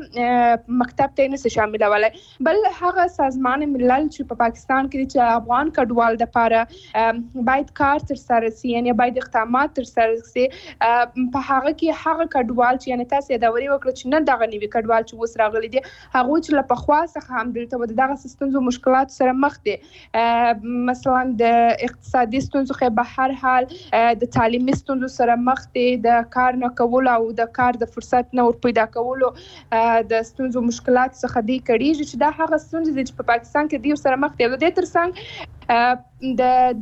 مکتب ته نه شاملولای بل هغه سازمان ملل چې په پاکستان کې چې افغان کډوال د لپاره باید کار تر سره سي یعنی باید اقدامات تر سره سي په هغه کې هغه کډوال چې یعنی تاسو د وری وکړه چې نه دغه نیوي کډوال چې وس راغلي دي هغه چې له پخوا څخه هم دلته دغه ستونزو مشکلات سره مخ دي مثلا د اقتصادي ستونزو خو به هر حال د تعلیمي ستونزو سره مخ دي د کار نه کول او د کار د فرصت نه ور پیدا کول د ستونزو مشکلات څخه دی کړي چې دا هغه ستونزې چې په پاکستان کې دی سره مخ دي د ترڅنګ د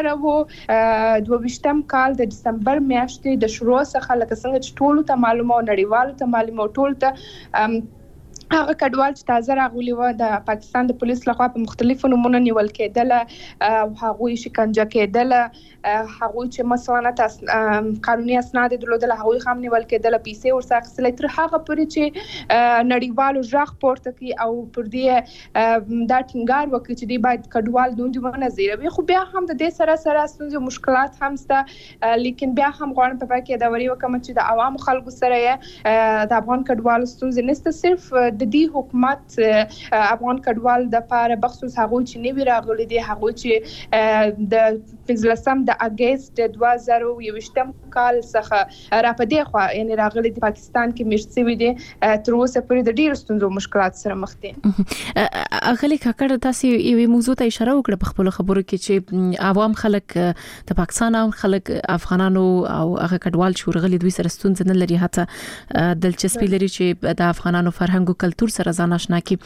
2022 کال د دسمبر میاشتې د شروع څخه لکه څنګه چې ټول ته معلومه او نړیوالو ته معلومه ټول ته هغه کډوال چې تازه راغلي و د پاکستان د پولیس لخوا په مختلفو نمونه نیول کېدل او هغه شکنجه کېدل هغه چې مثلا قانوني اسناد درلودل هغه هم نیول کېدل پیسې ورڅخه اخیستل تر هغه پورې چې نړیوالو ژغ پورته کی او پر دې دا ټینګار وکړي چې دی باید کډوال دوی ونه زیروي خو بیا هم د دې سره ستونزې مشکلات هم سته لیکن بیا هم غواړم په پای کې دا وری وکم چې د عوام خلکو سره د افغان کډوالو ستونزې نشته صرف د دې حکومت افغان کډوال د لپاره بخصوص هغه چې نیوی راغلي دي هغه چې د 15 د اگست 2021 کال څخه را پدې خو یعنی راغلي د پاکستان کې مشتوي دي تر اوسه پورې د ډیرو ستونزو مشکلات سره مخ دي اغلی کاکړ تاسو یو موضوع ته اشاره وکړه په خپل خبرو کې چې عوام خلک د پاکستان او خلک افغانانو او هغه کډوال چې ورغلي دوی سره ستونزې نه لري حتی دلچسپي لري چې د افغانانو فرهنګ او کلتور سره ځان آشنا کی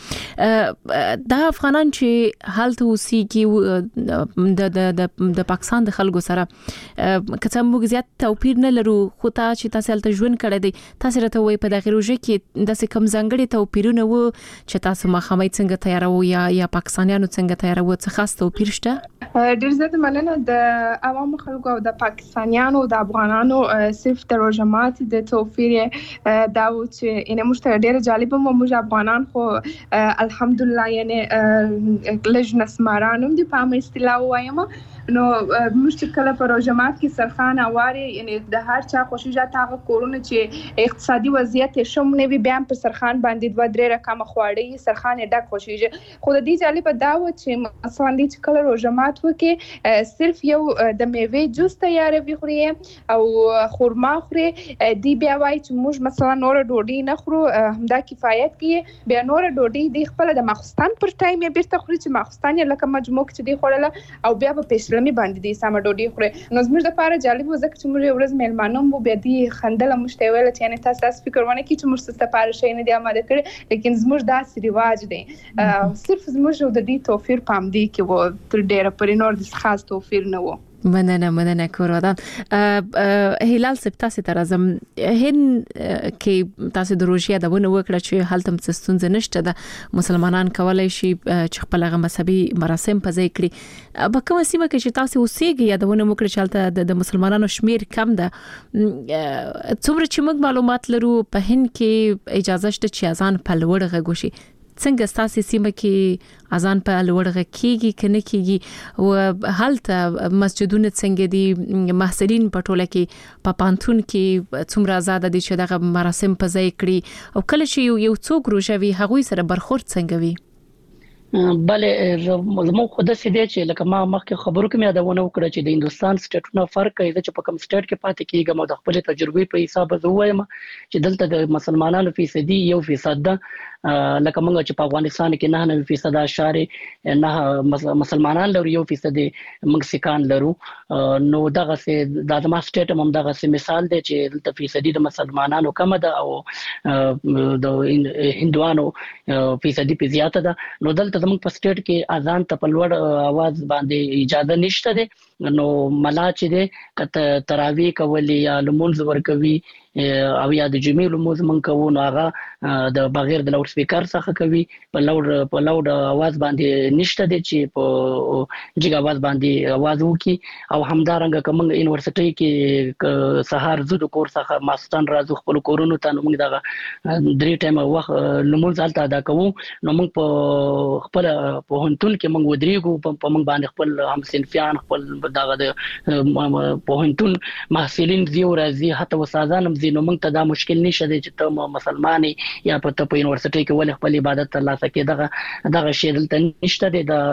د افغانان چې حالت اوسېږي د پاکستان د خلکو سره کته موږ زیات توپیر نه لرو خو چې تاسو هلته ژوند کړی دی تاسو راته وایي په دغه روزه کې د کم ځانګړي توپیرونه وو چې تاسو مخامخ څنګه تیارو یا پاکستانیانو څنګه تیارو څه خاص توپیر شته ډیر زیات مننه د عوامو خلکو او د پاکستانیانو او د افغانانو صرف د روزمات د توفیر دا و چې ان موږ ډیر جالب مو موږ افغانان خو الحمدلله یعنی لجنه سمارانم دی په اصطلاح وایم نو موږ کله په روزمات کې سرخان اواري یعنی د هر چا خوشیجات هغه کورونه چې اقتصادي وضعیت شوم نه وي بیان په سرخان باندې 2-3 رقم خواړی سرخان ډک خوشیجه خو د دې جالب دا و چې مثلا د کله روزمات وکي صرف یو د میوه جوس تیاروي خوري او خورما خوري دی بیا وای چې موږ مثلا نور ډوډۍ نه خورو همدا کفایت کوي بیا نور ډوډۍ د خپل د ماخستان پر ټایم بیرته خوري چې ماخستان لکه مجموع چې دی خوړله او بیا په څلمي باندې د سم ډوډۍ خوري. نو زموږ د لپاره جالب و ځکه چې موږ ورځ میلمانه مو بیا دی خندل مشته ویل چې یعنی تاسو فکر ونه کی چې موږ ست لپاره شي نه دی آماده کړی لیکن زموږ داسې رواج دی صرف زموږ د دې توفیر پام دی کې و تر ډیره پرې نور د خاص توفیر نه و. مننه کورودان. هلال سپتاسه تر ازم هن کې تاسو د روژې د ونه وکړه چې حالتم څستونځ نشته د مسلمانان کولای شي چې خپل غ مذهبي مراسم په ځای کړي. په کومه سیمه کې چې تاسو اوسېږئ یا د ونه وکړه چې حالت د مسلمانانو شمیر کم ده څومره چې موږ معلومات لرو په هن کې اجازه شته چې اذان په لوړ غږ وشي. څنګه تاسو سیمه کې اذان په لوړ غږ کیږي کنه کیږي او حالت مسجدونه څنګه دي محصلین په ټوله کې په پانتون کې څومره آزاد دي چې دغه مراسم په ځای کړي او کله چې یو څوک روژوي هغوی سره برخورد څنګه وي؟ بله زموږ خود څه دی چې لکه ما مخکې خبرو کې مې داونه وکړه چې د هندستان سټیټونو فرق کوي چې په کوم سټیټ کې پاتې کیږم او د خپل تجربې په حساب زه وایم چې دلته د مسلمانانو فیصدي 1% ده لکه موږ چې په افغانستان کې 9% اشاره نه مسلمانان لري 1% موږ سکان لرو. نو دغه څه د ادمه سټیټ هم دغه څه مثال دی چې دلته فیصدي د مسلمانانو کم ده او د هندوانو فیصدي په زیاته ده. نو دلته زموږ په سټیټ کې اذان ته په لوړ आवाज باندې اجازه نشته ده. نو ملا چې ده کته تراوی کوي یا لمونځ ور کوي او یا د جمعې لمونځ من کوو نو هغه د بغیر د لاوډ سپیکر څخه کوي په لوډ आवाज باندې نشته دي چې په جګ आवाज باندې आवाज وکي. او همدارنګه کوم یونیورسيټي کې سهار زو د کور څخه ماستان راځو خپل کورونو ته نو موږ دغه 3 ټایم وخت لمونځ الته ادا کوو. نو موږ په خپل په هنتون کې موږ ودرېګو په موږ باندې خپل هم صنفيان خپل دغه د په هنتون محصلین زیو راځي حتی وسازان نو موږ ته دا مشکل نشته چې ته مسلمان یا په یونیورسيټي کې ول خپل عبادت ترلاسه کې دغه شی دلته نشته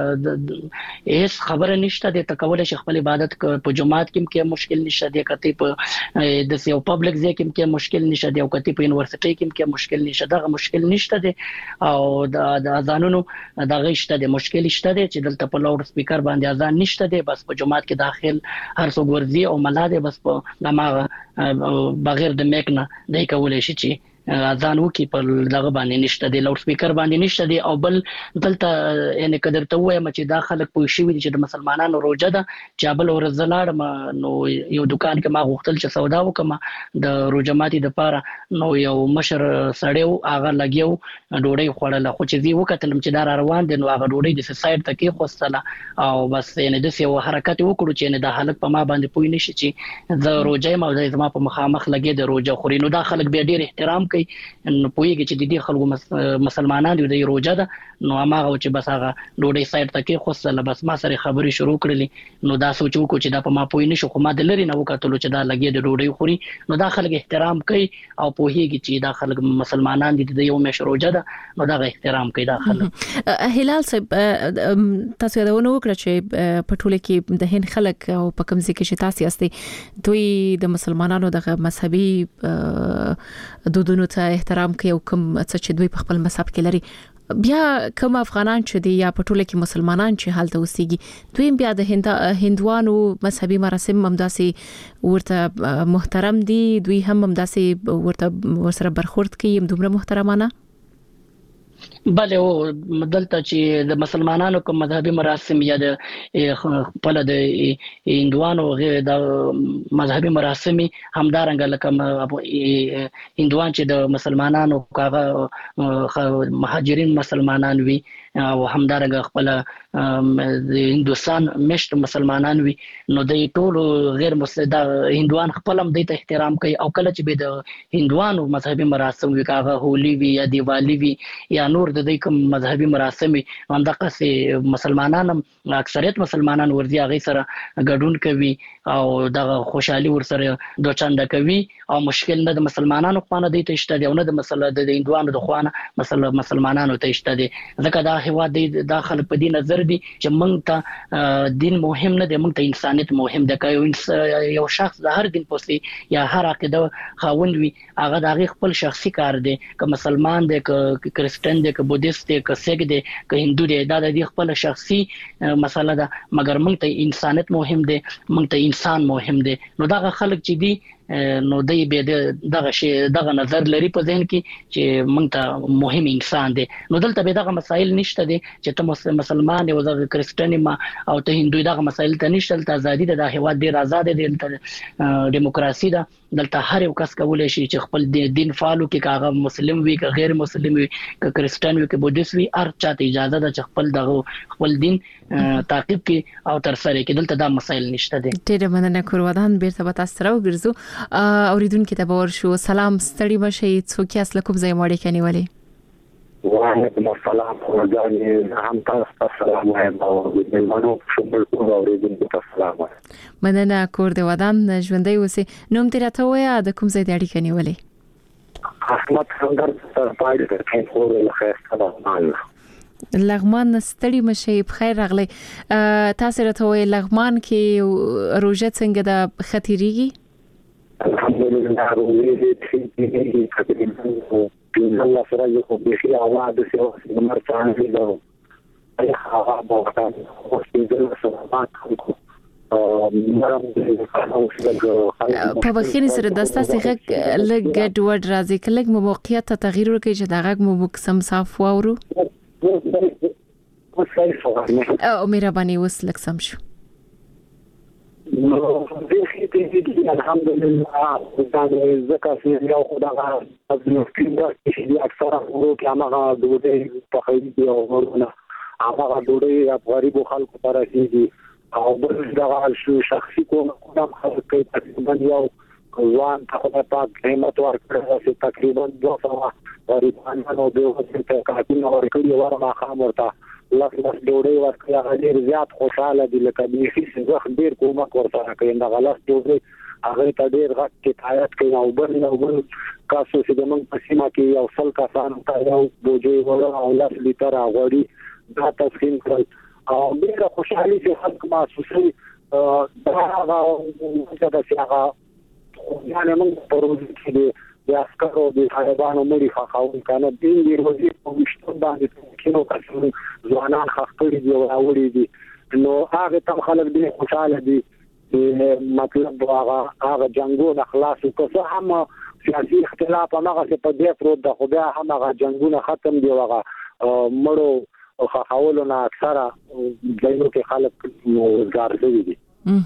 د هیڅ خبره نشته د تکول شي خپل عبادت په جماعت کې مشکل نشته د کته په د سیو پبلک ځای کې مشکل نشته د کته په یونیورسيټي کې مشکل نشته دغه مشکل نشته د او د اذانونو دغه شته د مشکل شته چې دلته په لاوډ سپیکر باندې اذان نشته د بس په جماعت کې داخل هر څوک ورځي او ملا د بس په دماغ بغیر د میک نه دای کولای شي چې اذان وکي په دغه باندې نشته دی لاوډ سپیکر باندې نشته دی. او بل دلته یعنی قدر ته وایم چې دا خلک پوه شي چې د مسلمانانو روزه ده چې بل ورځ لاړم نو یو دکان کې ما غوښتل چې سودا وکم د روزه ماتي د پاره نو یو مشر سړیو هغه لګیو ډوډۍ خوړله خو چې زی وکتلم چې دا روان دي نو هغه ډوډۍ د سایډ ته کې خوستله او بس یعنی د یو حرکت وکړو چې دا حالت په ما باندې پوي نشي چې زه روزه ما د زما په مخامخ لګي د روزه خوري. نو دا خلک به ډیر احترام کوي نو پوهیږي چې د دې خلکو مسلمانان دي د روزه ده نو هغه چې بس هغه ډوډۍ سایډ ته کې خوستله بس ما سره خبري شروع کړلې نو دا سوچ وکړو چې دا په ما پوي نشو خو ما د لری نه وکړلو چې دا لګي د ډوډۍ خوري. نو دا خلک احترام کوي او پوهیږي چې دا خلک مسلمانان دي د یو مش روزه ده نو دا احترام کوي دا خلک. هلال صاحب تاسو دا ونه وکړه چې په ټوله کې د هند خلک او په کوم ځای کې چې تاسو یاستئ دوی د مسلمانانو د مذهبي دودونو ته احترام کوي او کوم څه چې دوی په خپل مذهب کې لري. بیا کوم افغانان چې دي یا په ټوله کې مسلمانان چې حالت اوسېږي دوی بیا د هندوانو مذهبي مراسم همداسې ورته محترم دي دوی هم همداسې ورته برخورد کوي دومره محترمانه. بله او دلته چې د مسلمانانو کوم مذهبي مراسم یا د خپل د هندوانو غیر د مذهبي مراسم همدارنګه لکه هندوان چې د مسلمانانو کاغه مهاجرین مسلمانان وي او همدارنګه خپل د هندوستان مشت مسلمانان وي نو د ټولو غیر مسلمان هندوان خپل هم د احترام کوي او کله چې به د هندوانو مذهبي مراسم وي کاغه هولي وي یا دیوالی وي یا نور د دې کوم مذهبي مراسم همدغه سي مسلمانان اکثریت مسلمانان ورځي هغه سره ګډون کوي او دغه خوشحالي ورسره د چنده کوي او مشکل نه د مسلمانانو خپانه دی ته شته دی او نه د هندوانو د خوانه مسلمانانو ته شته دی ځکه دا هواد د داخله په دې نظر دي چې موږ ته دین مهم نه دی، موږ ته انسانیت مهم دی. یو شخص د هر دین پوسې یا هر عقیده خاوند وي هغه د خپل شخصي کار دی، که مسلمان دی، که کریسچن دی، که بودیست دی، که سیک دی، که هندو دی، دا د خپل شخصي مسله ده. مګر موږ ته انسانیت مهم دی، موږ ته انسان مهم دی. نو دا خلک چې دي نو دای به دغه نظر لري په ذهن کې چې موږ ته مهم انسان دی. نو دلته به دغه مسایل نشته دي چې ته مسلمان او د کریسچن ما او ته هندوی، دغه مسایل ته نشته. ته ازادي ده، د هیواد ډیر آزاد دي، دلته دیموکراسي ده، دلته هر یو کس کولای شي چې خپل دین فالو کې کاغه مسلم وي که غیر مسلم وي که کریسچن وي که بودیست وي، هر چاته اجازه ده چې خپل دین تعقیب کې او تر سره کې. دلته دا مسایل نشته دي. ډیر مننه کورودان، بیرته به تاسو راوګرځو. اوریدونکو ته باور شو. سلام، ستړي مشي، څوک یې اصل کوم ځای ماړي کني ولې؟ وعلیکم السلام ورحمۃ هم تاسو سلام وایم او د منو شمول کو اوریدونکو ته سلام وایم. مننه کور د ودان ژوندۍ اوسې. نوم تیر ته ویا د کوم ځای د اړیکې کني ولې؟ احمد خندر تر پای د ټیم فور له خسته لغمان. ستړي مشي، بخیر راغلی. تاسو راته وای لغمان کې روزه څنګه د خطرېږي؟ الحمدلله روزه دې تقریبا الله سره یو بشي اواز سره مرچان دي دا اي هغه بوته او دې سره ماته په بخیر سره د تاسو غږ لګ ډوډ راځي، کله مو موقعیت ته تغییر ورکړي چې دا غږ مو سم صاف واورو. او مهرباني اوس لږ سم شو. نو دې الحمدلله دا زکه چې یو خدای از نو چې اکثره ورو کې هغه دوی په خېری دی او ورونه هغه دوی غریب خلکو ته راځي او بل دا شو شخصي کوم خلک کې تقریبا یو ځوان ته پاک قیمت ورکړي چې تقریبا 200 غریبانو د وسیله کارتونه ورکړي ورما خامورته لاس ډوډۍ ورکړي. هغه ډیر زیات خوشاله دي لکه دې هیڅ ځخ ډیر کومک ورته کوي. دا غلط ډوډۍ هغه ته ډیر غټ کفایت کوي. او بل کاسو چې د موږ په سیمه کې یو څل کسان ته یو بوجي ولا او لاس لیټر غوړي دا تسخين کړل او ډیر خوشحالي چې خلک محسوسوي. دا هغه چې هغه یعنی موږ په ورځ کې د عسکرو د طالبانو مړي خاون کنه دین دی روزي په مشتو باندې کینو کسان ځوانان خاطري دی او اوري دي. نو هغه تم خلک دي خوشاله دي. مطلب هغه جنگونه خلاص کړه، هم سیاسي اختلاف هغه په دې پروت د خدای هم هغه جنگونه ختم دی. هغه مړو خاولونه اکثره دایو کې خلک ګارځي دي.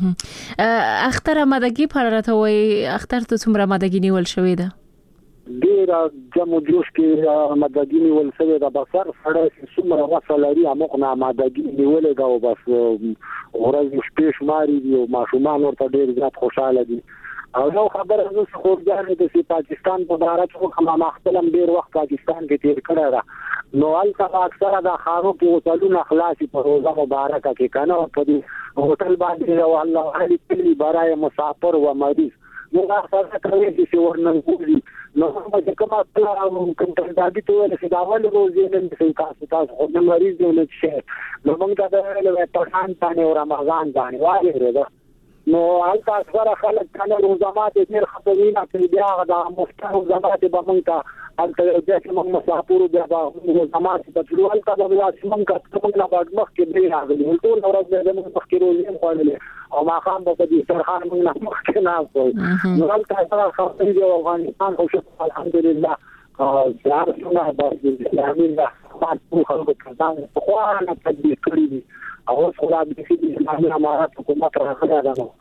اختر آمادگی پر راته وای اختر ته څومره آمادگی نیول شوې ده؟ ډیر جمع جوش کې آمادگی نیول شوې ده. بسر سره څومره وسلري موږ نه آمادگی نیولې ده او بس ورځ شپې شماري دي او ماشومان ورته ډیر زیات خوشاله دي. او نو خبره زه خو ځان د پاکستان په اړه چې کوم مختلم ډیر وخت پاکستان کې تیر کړی را نو البته اکثره د خارو کې وصلونه خلاصي په روزه مبارکه کې کنه په دې هوټل باندې او الله علي کلی برای مسافر و مریض نو هغه کوي چې ورننګوري نو چې کومه کوم تدابیر ته چې دا ول روزي نه څنګه تاسو خو د مریض نه شي نو موږ دا له پران باندې او رمضان باندې وایي نو البته اکثره خلک کنه روزمات ډیر خطرونه کوي بیا د مفتاح روزمات به موږ ته البته چې موږ مسافر بیا د روزمات په ټول البته د واسمن کټمن نه بعد مخ کې دی راغلی ټول ورځ د موږ مخ کې روزي خوړلې او ما خام په دې سرخان موږ نه مخ کې نه کوو نو البته اکثره خلک دی افغانستان خو شکر الحمدلله ځار څنګه د اسلامي د خلکو کسان په خوانه تدبیر کړی دي او خلک د دې اسلامي امارات حکومت راغلی دا نو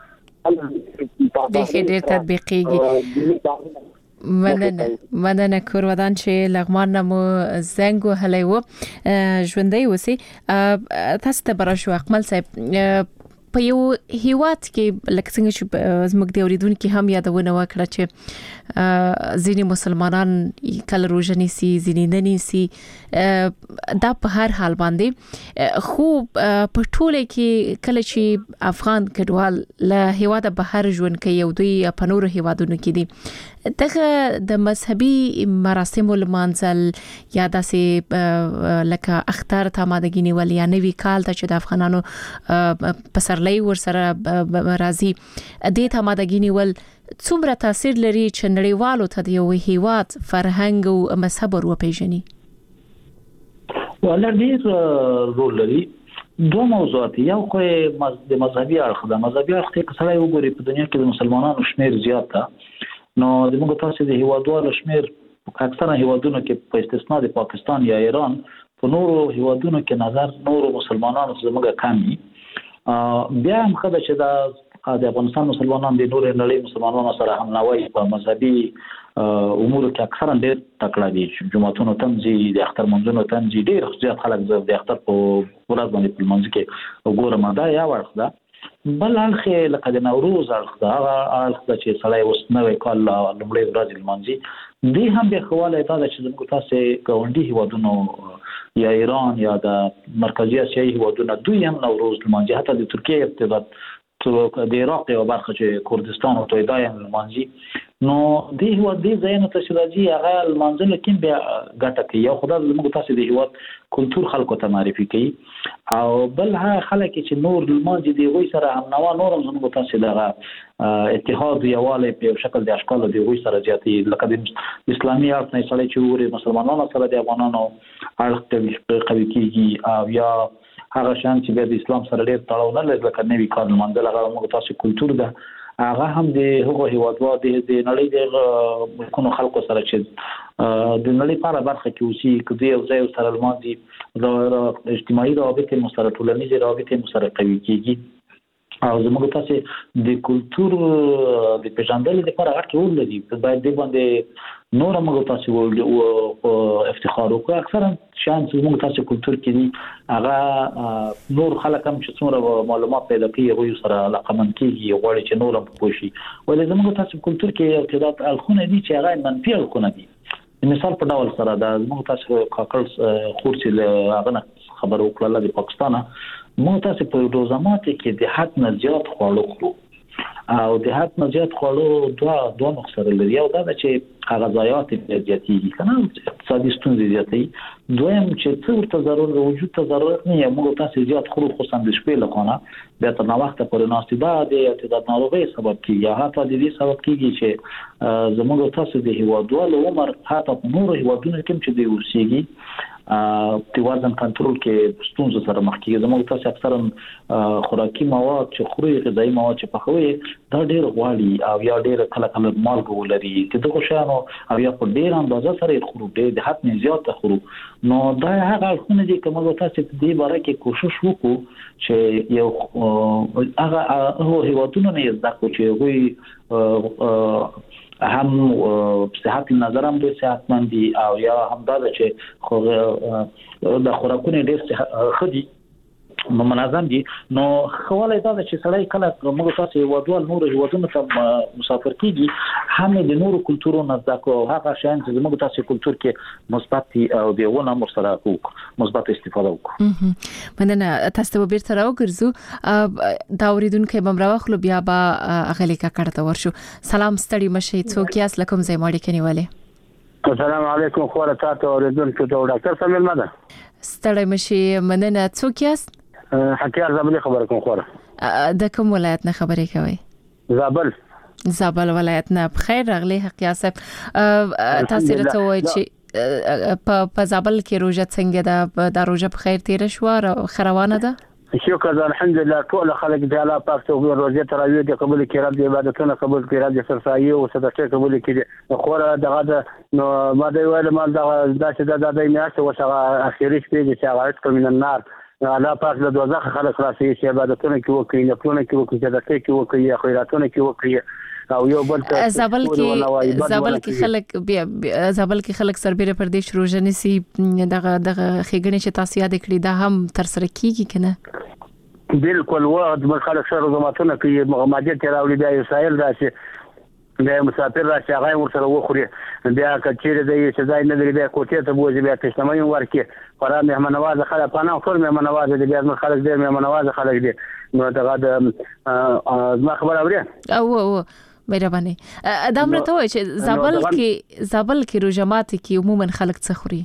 د خېډر تطبیقيږي مننه کورودان چې لغمان مو زنګ وهلی و ژوندۍ اوسئ تاسو ته براشو اکمل صاحب په یو هیواد کې لکه څنګه چې زموږ د اوریدونکو هم یادونه وکړه چې ځینې مسلمانان کله روزه نیسي ځینې نه نیسي دا په هر حال باندې خو په ټوله کې کله چې افغان کډوال له هیواده بهر ژوند کوي او دوی په نورو هیوادونو کې دي دغه د مذهبي مراسمو لمانځل یا داسې لکه اختر ته آمادګي نیول یا نوي کال ته چې د افغانانو پسرلی ورسره راځي د ته آمادګي نیول څومره تاثیر لري چې نړیوالو ته د یو هیواد فرهنګ او مذهب ورپېژني؟ ولر رول لري دوه موضوعات. یو خو د مذهبي اړخ د مذهبي اړخ ته کله یو ګوري په دنیا کې د مسلمانانو شمیر زیات ده، نو د موږ تاسو د هیوادوالو شمیر اکثره هیوادونو کې په استثنا د پاکستان یا ایران په نورو هیوادونو کې نظر نورو مسلمانانو څخه موږ کم دي. بیا هم خدای چې د افغانستان مسلمانانو د نورو نړۍ مسلمانانو سره هم نوای په مذهبي امور کې اکثرا ډېر تکړه دي. جمعتونو تنځي د اختر منځونو تنځي ډېر زیات خلک د اختر په ورځ باندې په منځ کې وګورم دا یا ورخ ده. بل اړخ لکه د نوروز اړخ ده، هغه اړخ ده چې سړی اوس نوې کال لومړۍ ورځ لمانځي، دې هم به خواله دا چې موږ تاسو ګاونډي هیوادونو یا ایران یا د مرکزی اسیایي هیوادونو دوی هم نوروز لمانځي، حتی د ترکیه ارتباط د عراق یو برخه چې کردستان او تویدای هم لمانځي. نو دې هیواد دې ځایونو ته چې راځي هغه لمانځل کې بیا ګټه کوي، یو خدای زموږ تاسو د هیواد کلچر خلکو ته معرفي کوي، او بل هغه خلک چې نور لمانځي دی وای سره هم نو نورم زموږ تاسو دغه اتحاد یواله په شکل د اشکال دی وای سره زیاتې لکه د اسلامي اړخ نه سره چې وره مسلمانانو سره د افغانانو اړخ ته قوي کیږي، او یا هغه شان چې د اسلام سره ډېر تړاو نه لري لکه نوی کال لمانځل هغه موږ تاسو کلچر ده، هغه هم د هغو هیوادوالو د نړۍ د ملکونو خلکو سره چې د نړۍ په برخه کې اوسي کدی یو ځای سره لمانځي د اجتماعي روابط مسره ټولنیز روابط مسره قوي کیږي، او زموږ تاسو د کلچر د پیژندل لپاره هغه ټول لري باید د باندې نور موږ تاسو ول افتخار وکړو. اکثرا شان چې موږ تاسو کلچر کې دي هغه نور خلک هم چې څومره معلومات پیدا کوي هغه سره علاقمند کیږي غواړي چې نور هم پوښي، ولې زموږ تاسو کلچر کې ارتباط الخونه دي چې هغه منفي الخونه دي. مثال په ډول سره د زموږ تاسو کاکل خورسي هغه خبر وکړه د پاکستان موږ تاسو په روزمات کې د حد نه زیات خواړه خورو، او د حد نه زیات خواړو دوه مقصد لري، یو دا چې غذایات زیاتېږي کنه اقتصادي ستونزې زیاتېږي، دویم چې څه ورته ضرورت وجود ته ضرورت نه یې موږ تاسو زیات خورو خصوصا د شپې لخوا بیا تر نو وخت پورې ناستیدا د اعتدال ناروغي سبب کیږي، هغه د دې سبب کیږي چې زموږ تاسو د هیوادوالو عمر حتی په نورو هیوادونو کې چې دی اوسېږي د وزن کنټرول کې ستونزې سره مخ کیږي. زموږ تاسو اکثرا خوراکي مواد چې خوري غذایی مواد چې پخوي دا ډېر غواړي او یا ډېر کله کله مالګه ولري چې دغه شانو او یا په ډېر اندازه سره خورو ډېر د حد نه زیات خورو، نو دا هغه خونه دي چې موږ تاسو په دې باره کې کوشش وکړو چې یو هغه هیوادونو نه زده کړو چې وي هم صحت نظر هم د صحتمندي او یا هم دا چې د خوراکونو ډېر خدي منظم دي، نو خواله دا چې سړی کله موږ تاسو هیوادوال نور هیوادونو ته مسافر کیږي هم د نورو کلچرونو زده کو هغه شان چې موږ تاسو کلچر کې مثبت او دیونه مرسته کوو مثبت استفاده وکړو. مننه تاسو ته بیرته راوګرځو دا اوریدونکو بم راوخلو بیا با اغلی کا کړه ورشو. سلام ستړي مشي څوک یاس لکم زې ماړي کني والے. السلام علیکم خو راته اوریدونکو ته ډاکټر سمیل مده ستړي مشي مننه څوک یاس؟ حکیار زابل خبر کوم خوره. د کوم ولایت نه خبرې کوي؟ زابل ولایت نه. بخیر راغلی حکیار صاحب، تاسو راته وایئ چې په زابل کې روزه څنګه ده؟ د روزه په خیر تیر شو او خروانه ده؟ شکر الحمدلله ټول خلک د الله پاک ته روزه تراویح د قبول کړه، د عبادتونو قبول کړه، د سرسایي او صدقې قبول کړي. خوره دغه نو ما دی ویل ما دا چې د میاشت وسه اخیری شپې چې هغه کوم النار الله پاک له دوزخ خلق راسي چې عبادتونه کې وکړي، نفلونه کې وکړي، صدقې کې وکړي، خیراتونه کې وکړي، او یو بل زابل کې خلک سربېره پردیش روزه نسی دغه خېګنې چې تاسو یاد کړی دا هم تر سره کیږي کنه؟ بالکل وخت بل خلک سره روزماتونه کوي، مغمادیت راوړي د اسرائیل راشي د مسافر راشي هغه ورسره وخوري، بیا کچېره د سزا نه لري بیا کوټه ته بوزي بیا تشتمه ورکي خورا مهمان نواز خلک پانا خور مهمان نواز دي بیا خلک ډېر مهمان نواز خلک دي. نو دغه د ما خبر اوري او مهرباني دا مرته وای چې زابل کې روزمات کې عموما خلک څه خوري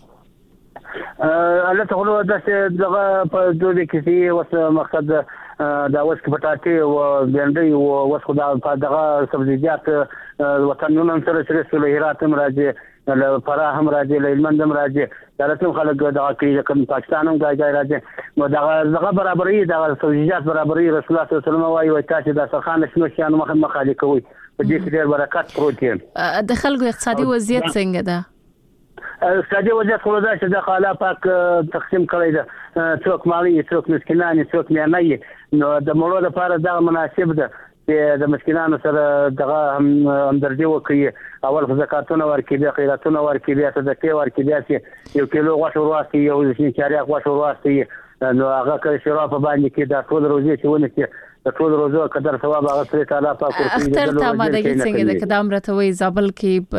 الله تعالی دغه په دوی کې چې وس مقصد دا وس پټاټي او بندي او وس خدا دغه سبزیجات وطنونو سره سره هرات هم راځي له فراه هم راځي له هلمند هم راځي دا ټول خلک دغه کې کوم پاکستان هم راځي نو دغه برابرۍ دغه سبزیجات برابرۍ رسول الله صلی الله علیه وسلم وايي چې دا سرخان شنو شان مخالي کوي په دې کې ډېر برکت پروت دی د خلکو اقتصادي وضعیت څنګه ده اقتصادي وضعیت خو دا چې د خلا پاک تقسیم کړی ده څوک مالي څوک مسکینان څوک میانای نو د مړو لپاره دا مناسب ده چې د مسکینانو سره دغه همدردي وکړي اول زکاتونه ورکړي بیا خیراتونه ورکړي بیا صدقې ورکړي بیا چې یو کیلو غوښه ورواستي یو شینچاري غوښه ورواستي نو هغه کې شراب باندې کې دا ټول روزي چې ونه د ټول روزو قدر ثواب هغه سره تعالی پاک ورکړي اختر ته مادګي څنګه د قدم راتوي زابل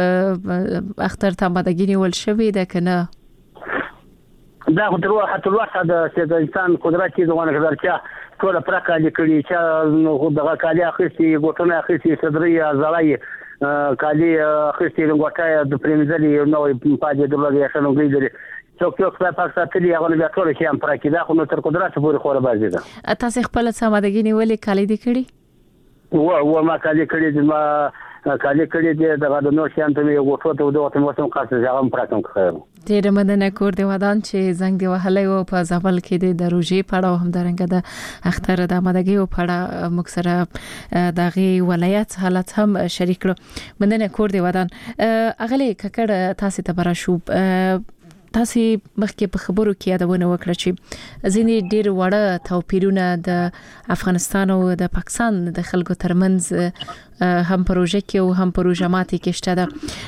کې اختر ته مادګي نیول شوی ده کنه دا خو تر حتی الوقت د انسان قدرت کې ځوانه کړه ټول پرکا لیکلي چې دغه کالي اخیستي ګوتونه اخیستي صدري زړای کالي اخیستي ګوټه د پریمزلي نوې پاجې دغه شنو ګیدلي څوک په پاکستان کې هغه بیا ټول شي هم پرکې دا خو نو تر قدرت پورې خوره بازي ده تاسو خپل سمادګي نیولې کالي دي کړی و ما کالي کړی ما کالي کړی دي دغه نو شي انته یو ګوټو ته دوه موسم خاصه هغه هم پرکم خیر ډیر مننه کور دی ودان چې زنګ دی وهلې او په زابل کې د روزي پړاو هم درنګ د اختر د آمادګي او پړا مکسره دغه ولایت حالت هم شریک کړو مننه کور دی ودان اغلی ککړ تاسو ته برا شو تاسو مخکې په خبرو کې یادونه وکړه چې ځینې ډېر وړه توپیرونه د افغانستان او د پاکستان د خلکو ترمنځ هم پروژه کې او هم پروژه ماتي کې شته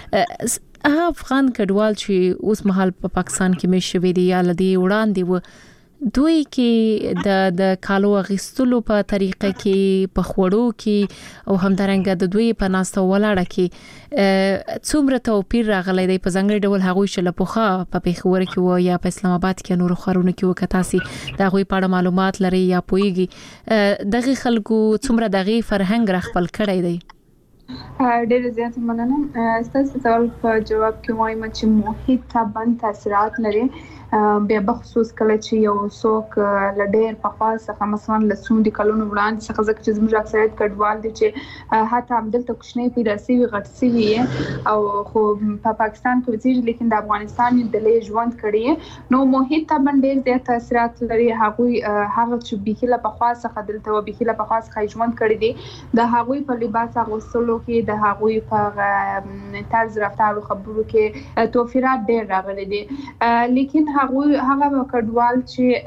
ده افغان کډوال چې اوس مهال په پاکستان کې مشوي دي یا لدی وړاندې و دوی کې د کالو غستلو په طریقه کې په خوړو کې او همدارنګه د دوی په ناستو ولاړه کې څومره توپیر راغلی دی په ځنګړي ډول هغه چې لپخه په پیښور کې و یا په اسلام آباد کې نور خارونه کې وکتاسي دا غوي په معلومات لري یا پويږي دغه خلکو څومره دغه فرهنګ را خپل کړی دی ډېر زیات مننه ستاسو سوال په جواب کې وایم چې محیط ته باندې تاثیرات لري بیا بخصوص کله چې یو څوک لډیر په خاصه مثلا لسون دي کلونو وړاندې څخه ځکه چې زموږ اکثریت کډوال دي چې حتی عمدلته کوچنی پیراسي وي غټسي وي او خو په پاکستان کې وځي لیکن د افغانستان د لې ژوند کړي نو محیط ته باندې ډېر تاثیرات لري هغه چې بهله په خاصه دلته و بهله په خاصه ژوند کړي دي د هغوی په لباس اغوستلو کې د هغوی په طرز رفتار او خبرو کې توفیرات ډېر راغلي دي لیکن هغه کډوال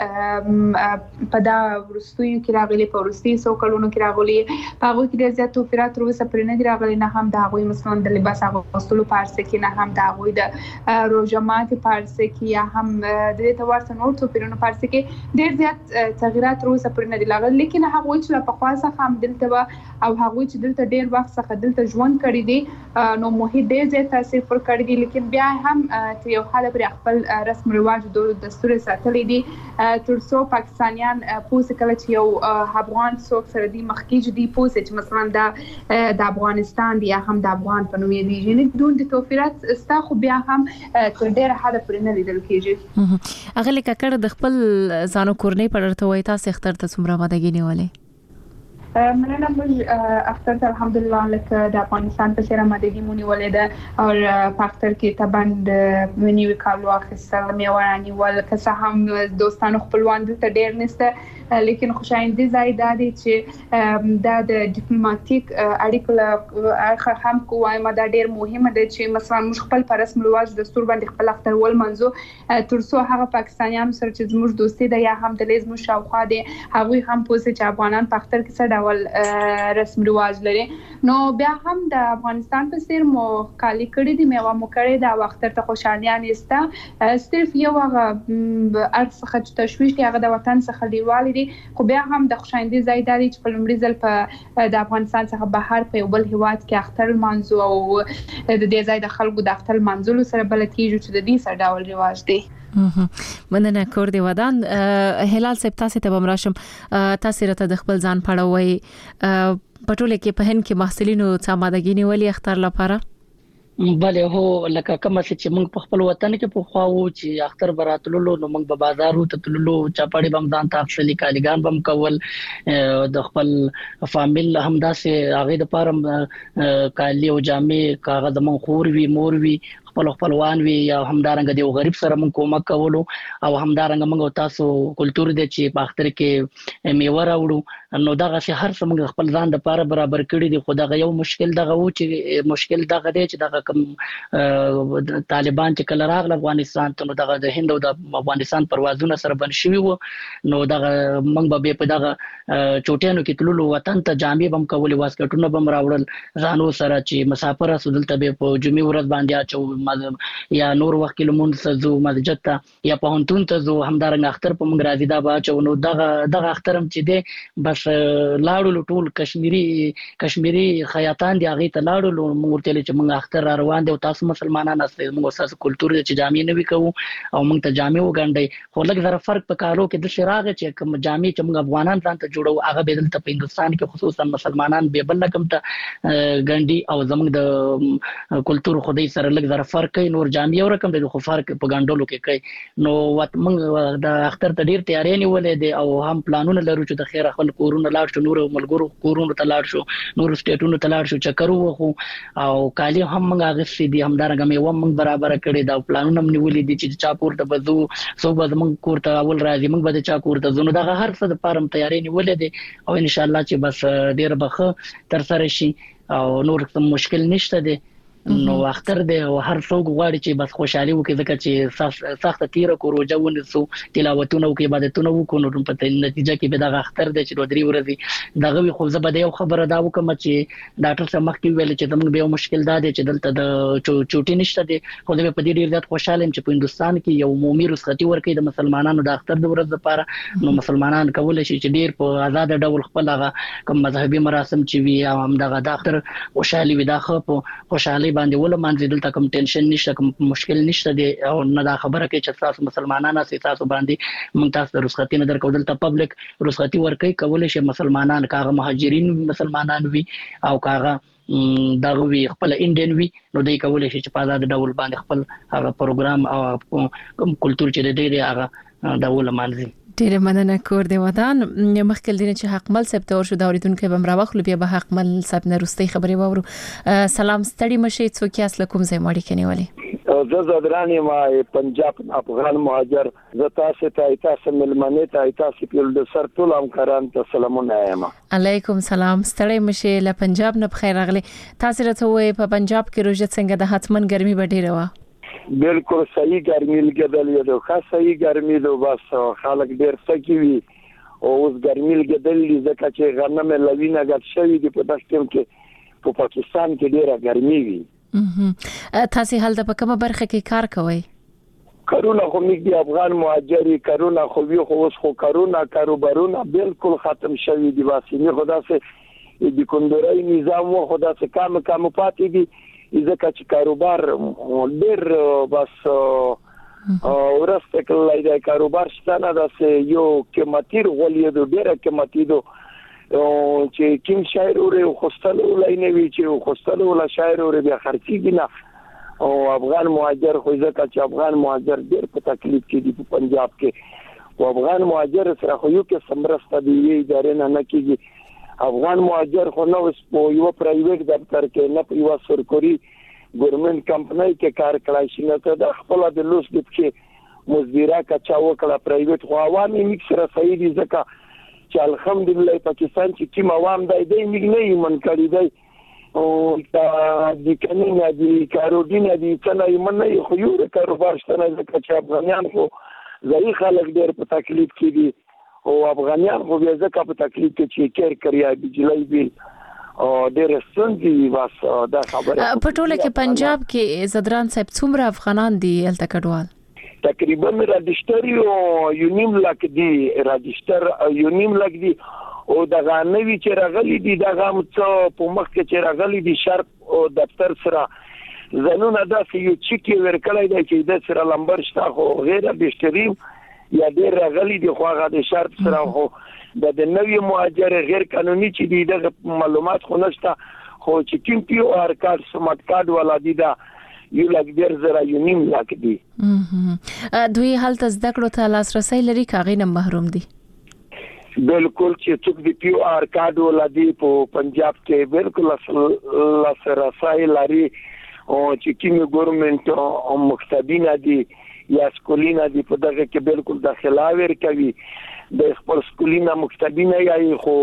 چې په دا ورستیو کې راغلي په ورستي سو کلونو کې راغلي په هغه کې ډېر زیات توفیرات وروسته پرې نه دي راغلي نه هم د هغوی مثلا د لباس اغوستلو پارسه کې نه هم د هغوی د روزمات پارسه کې یا هم د دې ورته نور توپیرونو پارسه کې ډېر زیات تغیرات وروسته پرې نه دي راغلي لیکن هغه چې په خاصه هم دلته او هغه چې دلته ډېر وخت څخه دلته ژوند کړی دي نو محیط ډېر زیات تاثیر پر کړی دي لیکن بیا هم چې یو حاله پر خپل رسم رواج دستور ساتلې دي ترڅو پاکستانیان پوسه کله چې یو افغان څوک سره دي مخکې دي پوسه چې مثلا د افغانستان دی هم د افغان په نوم دی یعنی دون د توفیرات ستا خو بیا هم تر ډېر حد پر نه لیدل کېږي هغه لکه د خپل ځانو کورنۍ په ورته وای تاسو اختر ته څومره مادګي نیولې مننه موږ اختر ته الحمدلله لکه د افغانستان په سره مادګي مونږ ولید او په اختر کې تبند منیو کالو اخیستل میواني ولکه هم دوستانو خپلوان دلته ډېر نشته لیکن خوشایندې ځای دادي چې د ډیپلوماټیک اړیکو هم کومه دا ډېر مهمه ده چې مثلا موږ خپل پر رسم رواج دستور باندې خپل اختر ول منځو ترڅو هغه پاکستانیانو سره چې زموږ دوستي ده یا هم د لیز مو شاوخوا دي هغه هم پوسه چې افغانان په اختر کې څه ډول رسم رواج لري نو بیا هم د افغانستان په سیر مو کالی کړی دي میوه مو کړی دا اختر ته خوشالیان استه صرف یو هغه ارڅخه تشویش دی هغه د وطن څخه دیوالي خو بیا هم د خوشاینده ځای دی چې په لومړي ځل په د افغانستان څخه بهر په بل هیواد کې اختر منځو او د دې ځای د خلکو د اختر منځلو سره بل کېږي چې د دې سره ډول رواج دی مننه کور دی ودان هلال صاحب تاسو ته بمراشم تاسو راته د خپل ځان پړوي پټوله کې په هند کې محصلینو څه آمادګي نیولې اختر لپاره؟ بله هو لکه کوم چې موږ په خپل وطن کې په خواو چې اختر براتللو نو موږ په بازارو ته تللو چاپړې بم ځان تفصیلی کالیګان بم کول د خپل فامیل همداسې هغه د پارم کالی او جامې کاغذ مون خور وی مور وی خپلوان وی یا همدارنګ دی غریب سره موږ کومک کولو او همدارنګ موږ تاسو کلچر دی چې په اختر کې میوه راوړو نو دغه هر څه موږ خپل ځان د لپاره برابر کړی دی خو دغه یو مشکل دغه و چې مشکل دغه دی چې دغه کوم طالبان چې کله راغله افغانستان ته نو دغه د هند او د افغانستان پروازونه سره بند شوي وو نو دغه موږ به په دغه چوټیانو کې تللو وطن ته جامې بم کولې واسکټونه بم راوړل ځانو سره چې مسافر سودل ته په جمعې ورځ باندې اچو یا نور وخت کې لمون زو مسجد ته یا په هنتون ته زو همدارنګ اختر په موږ راځي دا باچو نو دغه اخترم چې دی بس لاړو ټول کشمیری خیاطان دی هغه ته لاړو موږ ته چې موږ اختر روان دي او تاسو مسلمانان استه موږ تاسو کلچر چې جامې نه وکاو او موږ ته جامې وګڼډي خو لږ زره فرق په کارو کې د شراغه چې کوم جامې چې موږ افغانان ځان ته جوړو هغه به دلته په هندستان کې خصوصا مسلمانان به بل کوم ته ګڼډي او زموږ د کلچر خدای سره لږ زره فرق کوي نور جامې او رقم د خو فرق په ګڼډلو کې کوي نو وت موږ د اختر ته ډیر تیاری نیولې دي او هم پلانونه لرو چې د خیر خپل کورونه لاړ شو نور ملګرو کورونه ته لاړ شو نور سټیټونو ته لاړ شو چکرو وخو او کالی هم موږ غوښتي دي همدارنګه مې موږ برابر کړی دا پلانونه نیولې دي چې چا کور ته بزو سو به موږ کور ته اول راځي موږ به چا کور ته زونه دغه هر څه د پارم تیاری نیولې دي او ان شاء الله چې بس ډیر بخه تر سره شي او نور کوم مشکل نشته دي نو اختر دی او هر څوک غواړي چې بس خوشحالي وکړي ځکه چې سخت تیر کو روزه ونسو تلاوتونه وکړي عبادتونه وکړو نو په نتیجه کې به دا اختر دی چې درې ورځې دغه خو زه به یو خبره دا وکم چې ډاکټر صاحب مخکې ویل چې زموږ به یو مشکل دا دی چې دلته د چوټي نشته دی خو زه په دې ډیر زیات خوشاله یم چې په هندستان کې یو عمومي رخصتي ورکړي د مسلمانانو د اختر د ورځ لپاره نو مسلمانان کولای شي چې ډیر په آزاد ډول خپل هغه کوم مذهبي مراسم چې وي او هم دغه د اختر خوشحالي وي دا خو په خوشحالي باندې ول مانځي دلته کوم ټینشن نشته کوم مشکل نشته دی او نه دا خبره کوي چې تاسو مسلمانان تاسو باندې مونږ تاسو د رخصتي نه درکو دلته پبلک رخصتي ورکوي کولای شي مسلمانان کاغه مهاجرین مسلمانان وي او کاغه دغه وی خپل انډین وی نو دوی کولای شي چې په آزاد ډول باندې خپل هغه پروګرام او کوم کلچر چې دی هغه ډول مانځي ډیره مننه کور دی ودان مخکې دینه چې حقمل صاحب تور شو دا اوریدونکو به مراوخلو بیا به حقمل صاحب نه رستي خبري وورو سلام ستړي مشي څوک یاس لکم زې ماړي کني ولي زه زدرانی ما پنجاب افغان مهاجر ز تاسو ته تاسو ملمنه ته تاسو په د سر ټول همکاران ته سلامونه ایم علیکم سلام ستړي مشي له پنجاب نه بخیر راغلي تاسو راته وې په پنجاب کې روزه څنګه د حتمن ګرمي به ډیره وا بالکل صحیح ګرمي لګیدل یو ښه صحیح ګرمي دو بس خلک ډیر سکی وي او اوس ګرمي لګیدل ځکه چې غنمه لوینه غټ شوی دی په دښتم کې په پاکستان کې ډیره ګرمي وي تاسو هلته په کومه برخه کې کار کوئ کرونا خو موږ دی افغان مهاجري کرونا خو وی خو اوس خو کرونا کاروبارونه بالکل ختم شوی دی واسي خدا سه د کندوري نظام و خدا سه کم پاتې دي ځکه چې کاروبار ډېر بس ورسته کولای دی کاروبار شته نه دا یو قیمتي غولې د ډېر قیمتي دو چې کوم شاعر او خوستلو لای نه وی چې خوستلو ولا شاعر او بیا خرڅیږي نه او افغان مهاجر خو ځکه چې افغان مهاجر ډېر په تکلیف کې دي په پنجاب کې او افغان مهاجر سره خو یو کې سمرسته دی ادارې نه کیږي افغان مهاجر خو نو یو پرایویټ دفتر کې نه یو سرکوري ګورنمنت کمپنۍ کې کار کړای شي نه د خپل د لوس د کې مزدوره کا چا وکړه پرایویټ خو عوامي میکس سره صحیح دي ځکه چې الحمدلله پاکستان چې کوم عوام دی موږ نه یې من کړی دی او د کنينا د کاروډینا د څنګه یې من نه خو یو کاروبار شته ځکه چې افغانان خو ځای خلک ډېر په تکلیف کې دي او افغانان خو بیا ځکه په تکلیف کې چې کېر کړیا بجلی بیل او ډېر ستونزې واس دا خبره په ټوله کې پنجاب کې زدران صاحب څومره افغانان دي الته کډوال تقریبا راډیشټر یو نیم لک دي راډیشټر یو نیم لک دي او د غانوي چې راغلي دي د غام څو په مخ کې چې راغلي دي شرط او دفتر سره زنونه داسې یو چیکي ورکړای دی چې د سره لمبر شته خو غیر بهترین یا ډیر راغلي دي خو هغه د شرط سره خو د نوی مهاجر غیر قانوني چې دی د معلومات خو نشته خو چې کوم پیو آر کارت سمارټ کارت ولا دی دا یو لک ډیر زره یو نیم لک دی دوی حالت زده کړو ته لاسرسي لري کاغې نه محروم دي بالکل چې څوک دی پیو آر کارت ولا دی په پنجاب کې بالکل لاسرسي لري او چې کوم ګورنمنت او مختبینه دي یا سکولینا دی په دغه کې بالکل داخله ورکوي د خپل سکولینا مختبینه یا خو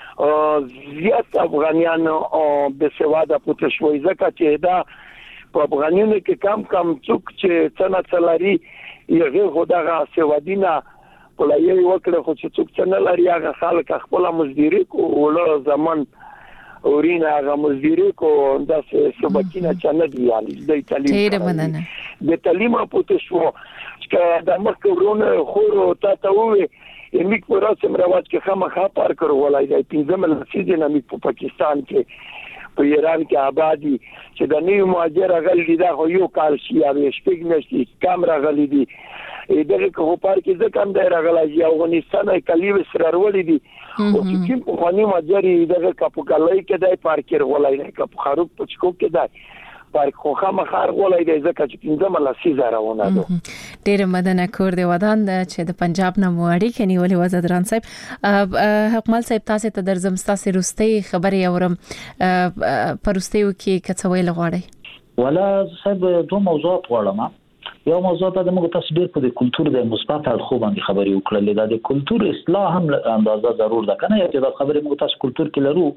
زیات افغانیان او د سواده پته شوي ځکه چې دا په افغانانو کې کم څوک چې څنګه څلاري یغه خدغه سوادینا کولای وکړي خو چې څوک څنګه لري هغه خلک خپل مزدوري کو ول زمان اورینا هغه مزدوري کو د سبکینه چنه دی یالي د تعلیم د تعلیم په تاسو چې د مخکورونه خورو ته وې امیک په رسم رواج کې خامخا پار کړو ولای دی پنځم لسیزه نه په پاکستان کې په ایران کې آبادی چې د نیو مهاجر غلي دا خو یو کال شي یا شپږ میاشتې کیمرا غلي دي دغه کو پار کې ځکه هم د راغلای افغانستان کلیو سره ورولې دي او چې کوم په خاني ماجري دغه کاپوکالای کې دای پارکر ولای نه کاپ خروب پچکو کې دای پارک خو خامخار ولای دی ځکه چې پنځم لسیزه راونه دو ډېر مدنه کور دی ودان چې د پنجاب نه موړي کني ولې وزیران صاحب حکمل صاحب تاسو ته درځم تاسو روستي خبري اورم پرستیو کې کڅوي لغواړي ولا صاحب دوه موضوعات غواړم یو موضوع ته موږ تاسو ډیر په کلچر د مثبت اړخو باندې خبري وکړلې د کلچر اصلاح هم اندازه ضرور ده کنه چې دا خبرې موږ تاسو کلچر کې لرو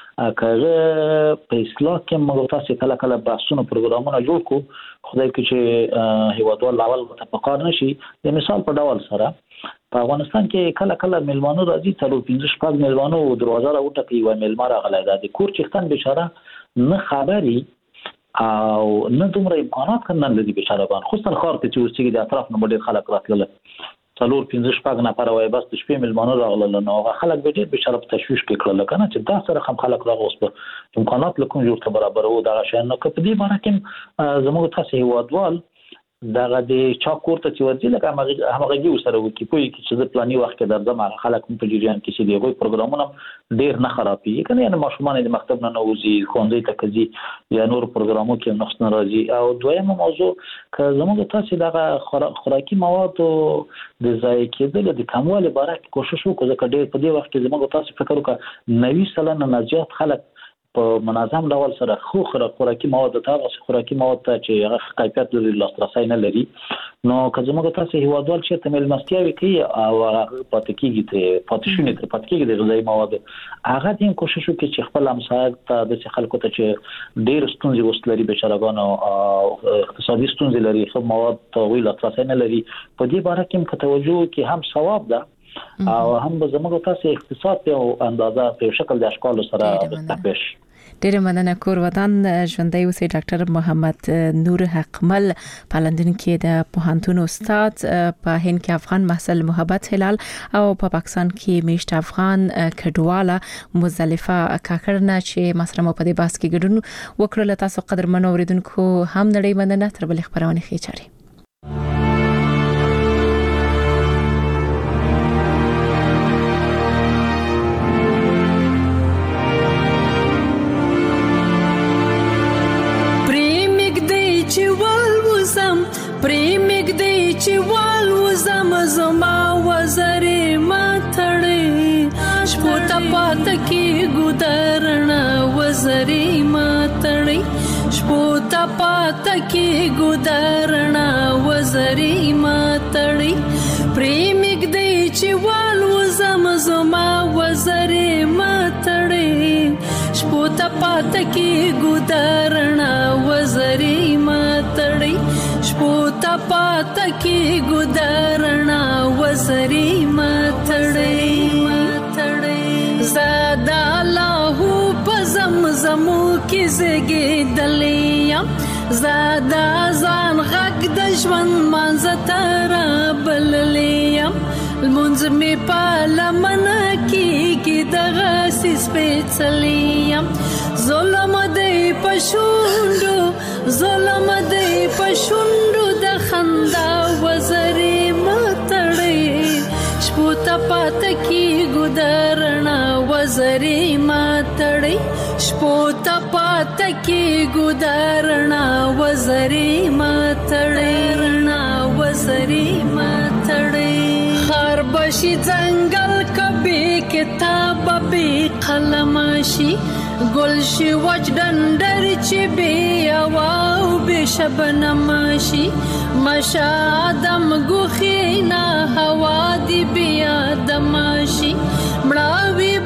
کله په اصلاح کې موږ تاسو کله بحثونه پروګرامونه جوړ کو خدای کې چې هیوادوال اول متفقان نشي د مثال په ډول سره په افغانستان کې کله ملمانو راځي تر 15 ملمانو دروازه راوټه کوي ملمار غلای د کور چختن بشاره نه خبري او نه دومره امکانات کنه لري بشارهان خو سن خار ته چې اوسېږي د اطراف نه ډېر خلک راتلل څلور 15 نفر وای بس د شپې ملمانو راغلل نو خلک به ډېر بشاره په تشويش کې کړل کنه چې دا سره هم خلک راغوس په امکانات لکه جوړ ته برابر وو دا شان نو په دې باندې کې زموږ تاسو هیوادوال دغه د چا کوړه چې ورځي لکه همغږي وسره وکي په کې چې د پلاني وخت کې درځم خلک په جریان کې چې دیغه پروګرامونه ډیر نه خرابي کنه یعنی ماشومان د مکتب نه نوځي خوندې ته کوي یا نور پروګرامو کې نقص ناراضي او دویمه موضوع که زموږ تاسو دغه خوراکي مواد د ځای کېدل د کمواله باره کوشش وکړو ځکه ډیر په دې وخت کې زموږ تاسو فکر وکړه 90% نه زیات خلک په منظم ډول سره خو خوراکي مواد ته خوراکي مواد ته چې هغه کیفیت لري لاسرسي نه لري نو که زموږ تاسو هیوادوال چې تمل مستیاوي کوي او پاتې کیږي ته پاتې کیږي د غذایی مواد هغه دې کوشش وکړي چې خپل امسایت ته د خلکو ته چې ډیر ستونزې وستلري بشرګان او اقتصادي ستونزې لري خو مواد ته ویل لاسرسي نه لري په دې باره کې توجه کې هم ثواب ده او هم به زموږ تاسو اقتصاد په اندازه په شکل د اشکال سره تپش ډېر مننه کور ودان ژوندۍ اوسې ډاکټر محمد نور حقمل پالندن کې د پوهنتون استاد په هند کې افغان محصل محبت هلال او په پاکستان کې میشت افغان کډواله مزدلفه کاکړنا چې مسره په دې باس کې ګډون وکړل تاسو قدرمن اوریدونکو هم نړۍ مننه تر بل خبرونه خېچاري پریمګ دی چې وال وزم زما وزرې ماتړې شپو ته پات کې ګودرنا وزرې ماتړې شپو ته پات کې ګودرنا وزرې ماتړې پریمګ دی چې وال وزم زما وزرې ماتړې شپو ته پات کې ګودرنا وزرې ماتړې شپوتا پاتا کی گدارنا وزری ماتڑی زادا لاہو پزمزمو کی زگی دلیم زادا زان غگ دجون منزتا رابللیم المنز می پالمن کی دغاسی سپیڅلیم ظلم دی پشوندو ظلم دی پشوندو د خندا وزری ماتړې شپو ته پات کی ګدا وزري ماتړي شپو ته پات کې ګدارنا وزري ماتړي رڼا وزري ماتړي خار بشي ځنګل کبي کتاب به قلمشي گلشی وج دندر چی بی اواو بی شبنماشی مشا آدم گوخینا هوا دی بی آدماشی مڑاوی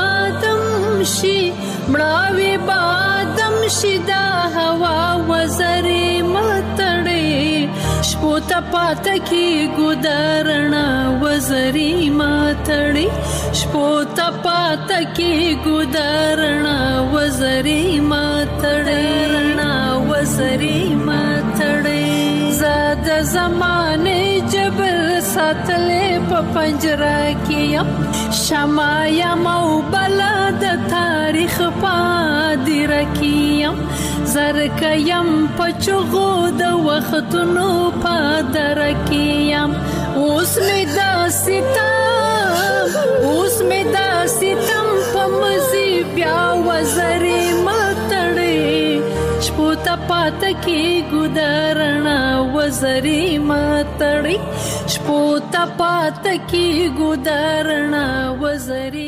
بادم شی دا هوا وزری متڑی شپو تا پاتا کی گدارنا وزری ماتڑی شپو تا پاتا کی گدارنا وزری ماتڑی وزری ماتڑی زاد زمانے جبل ساتلے پا پنجرہ کیم شمایا مو بلاد تاریخ پا دی رکیم زرکیم پچغو د وختونو پا درکیم اوس می دا ستم پا مزی بیا وزری ماتڑی شپو تا پاتا کی گدارنا وزری ماتڑی شپو تا پاتا کی گدارنا وزری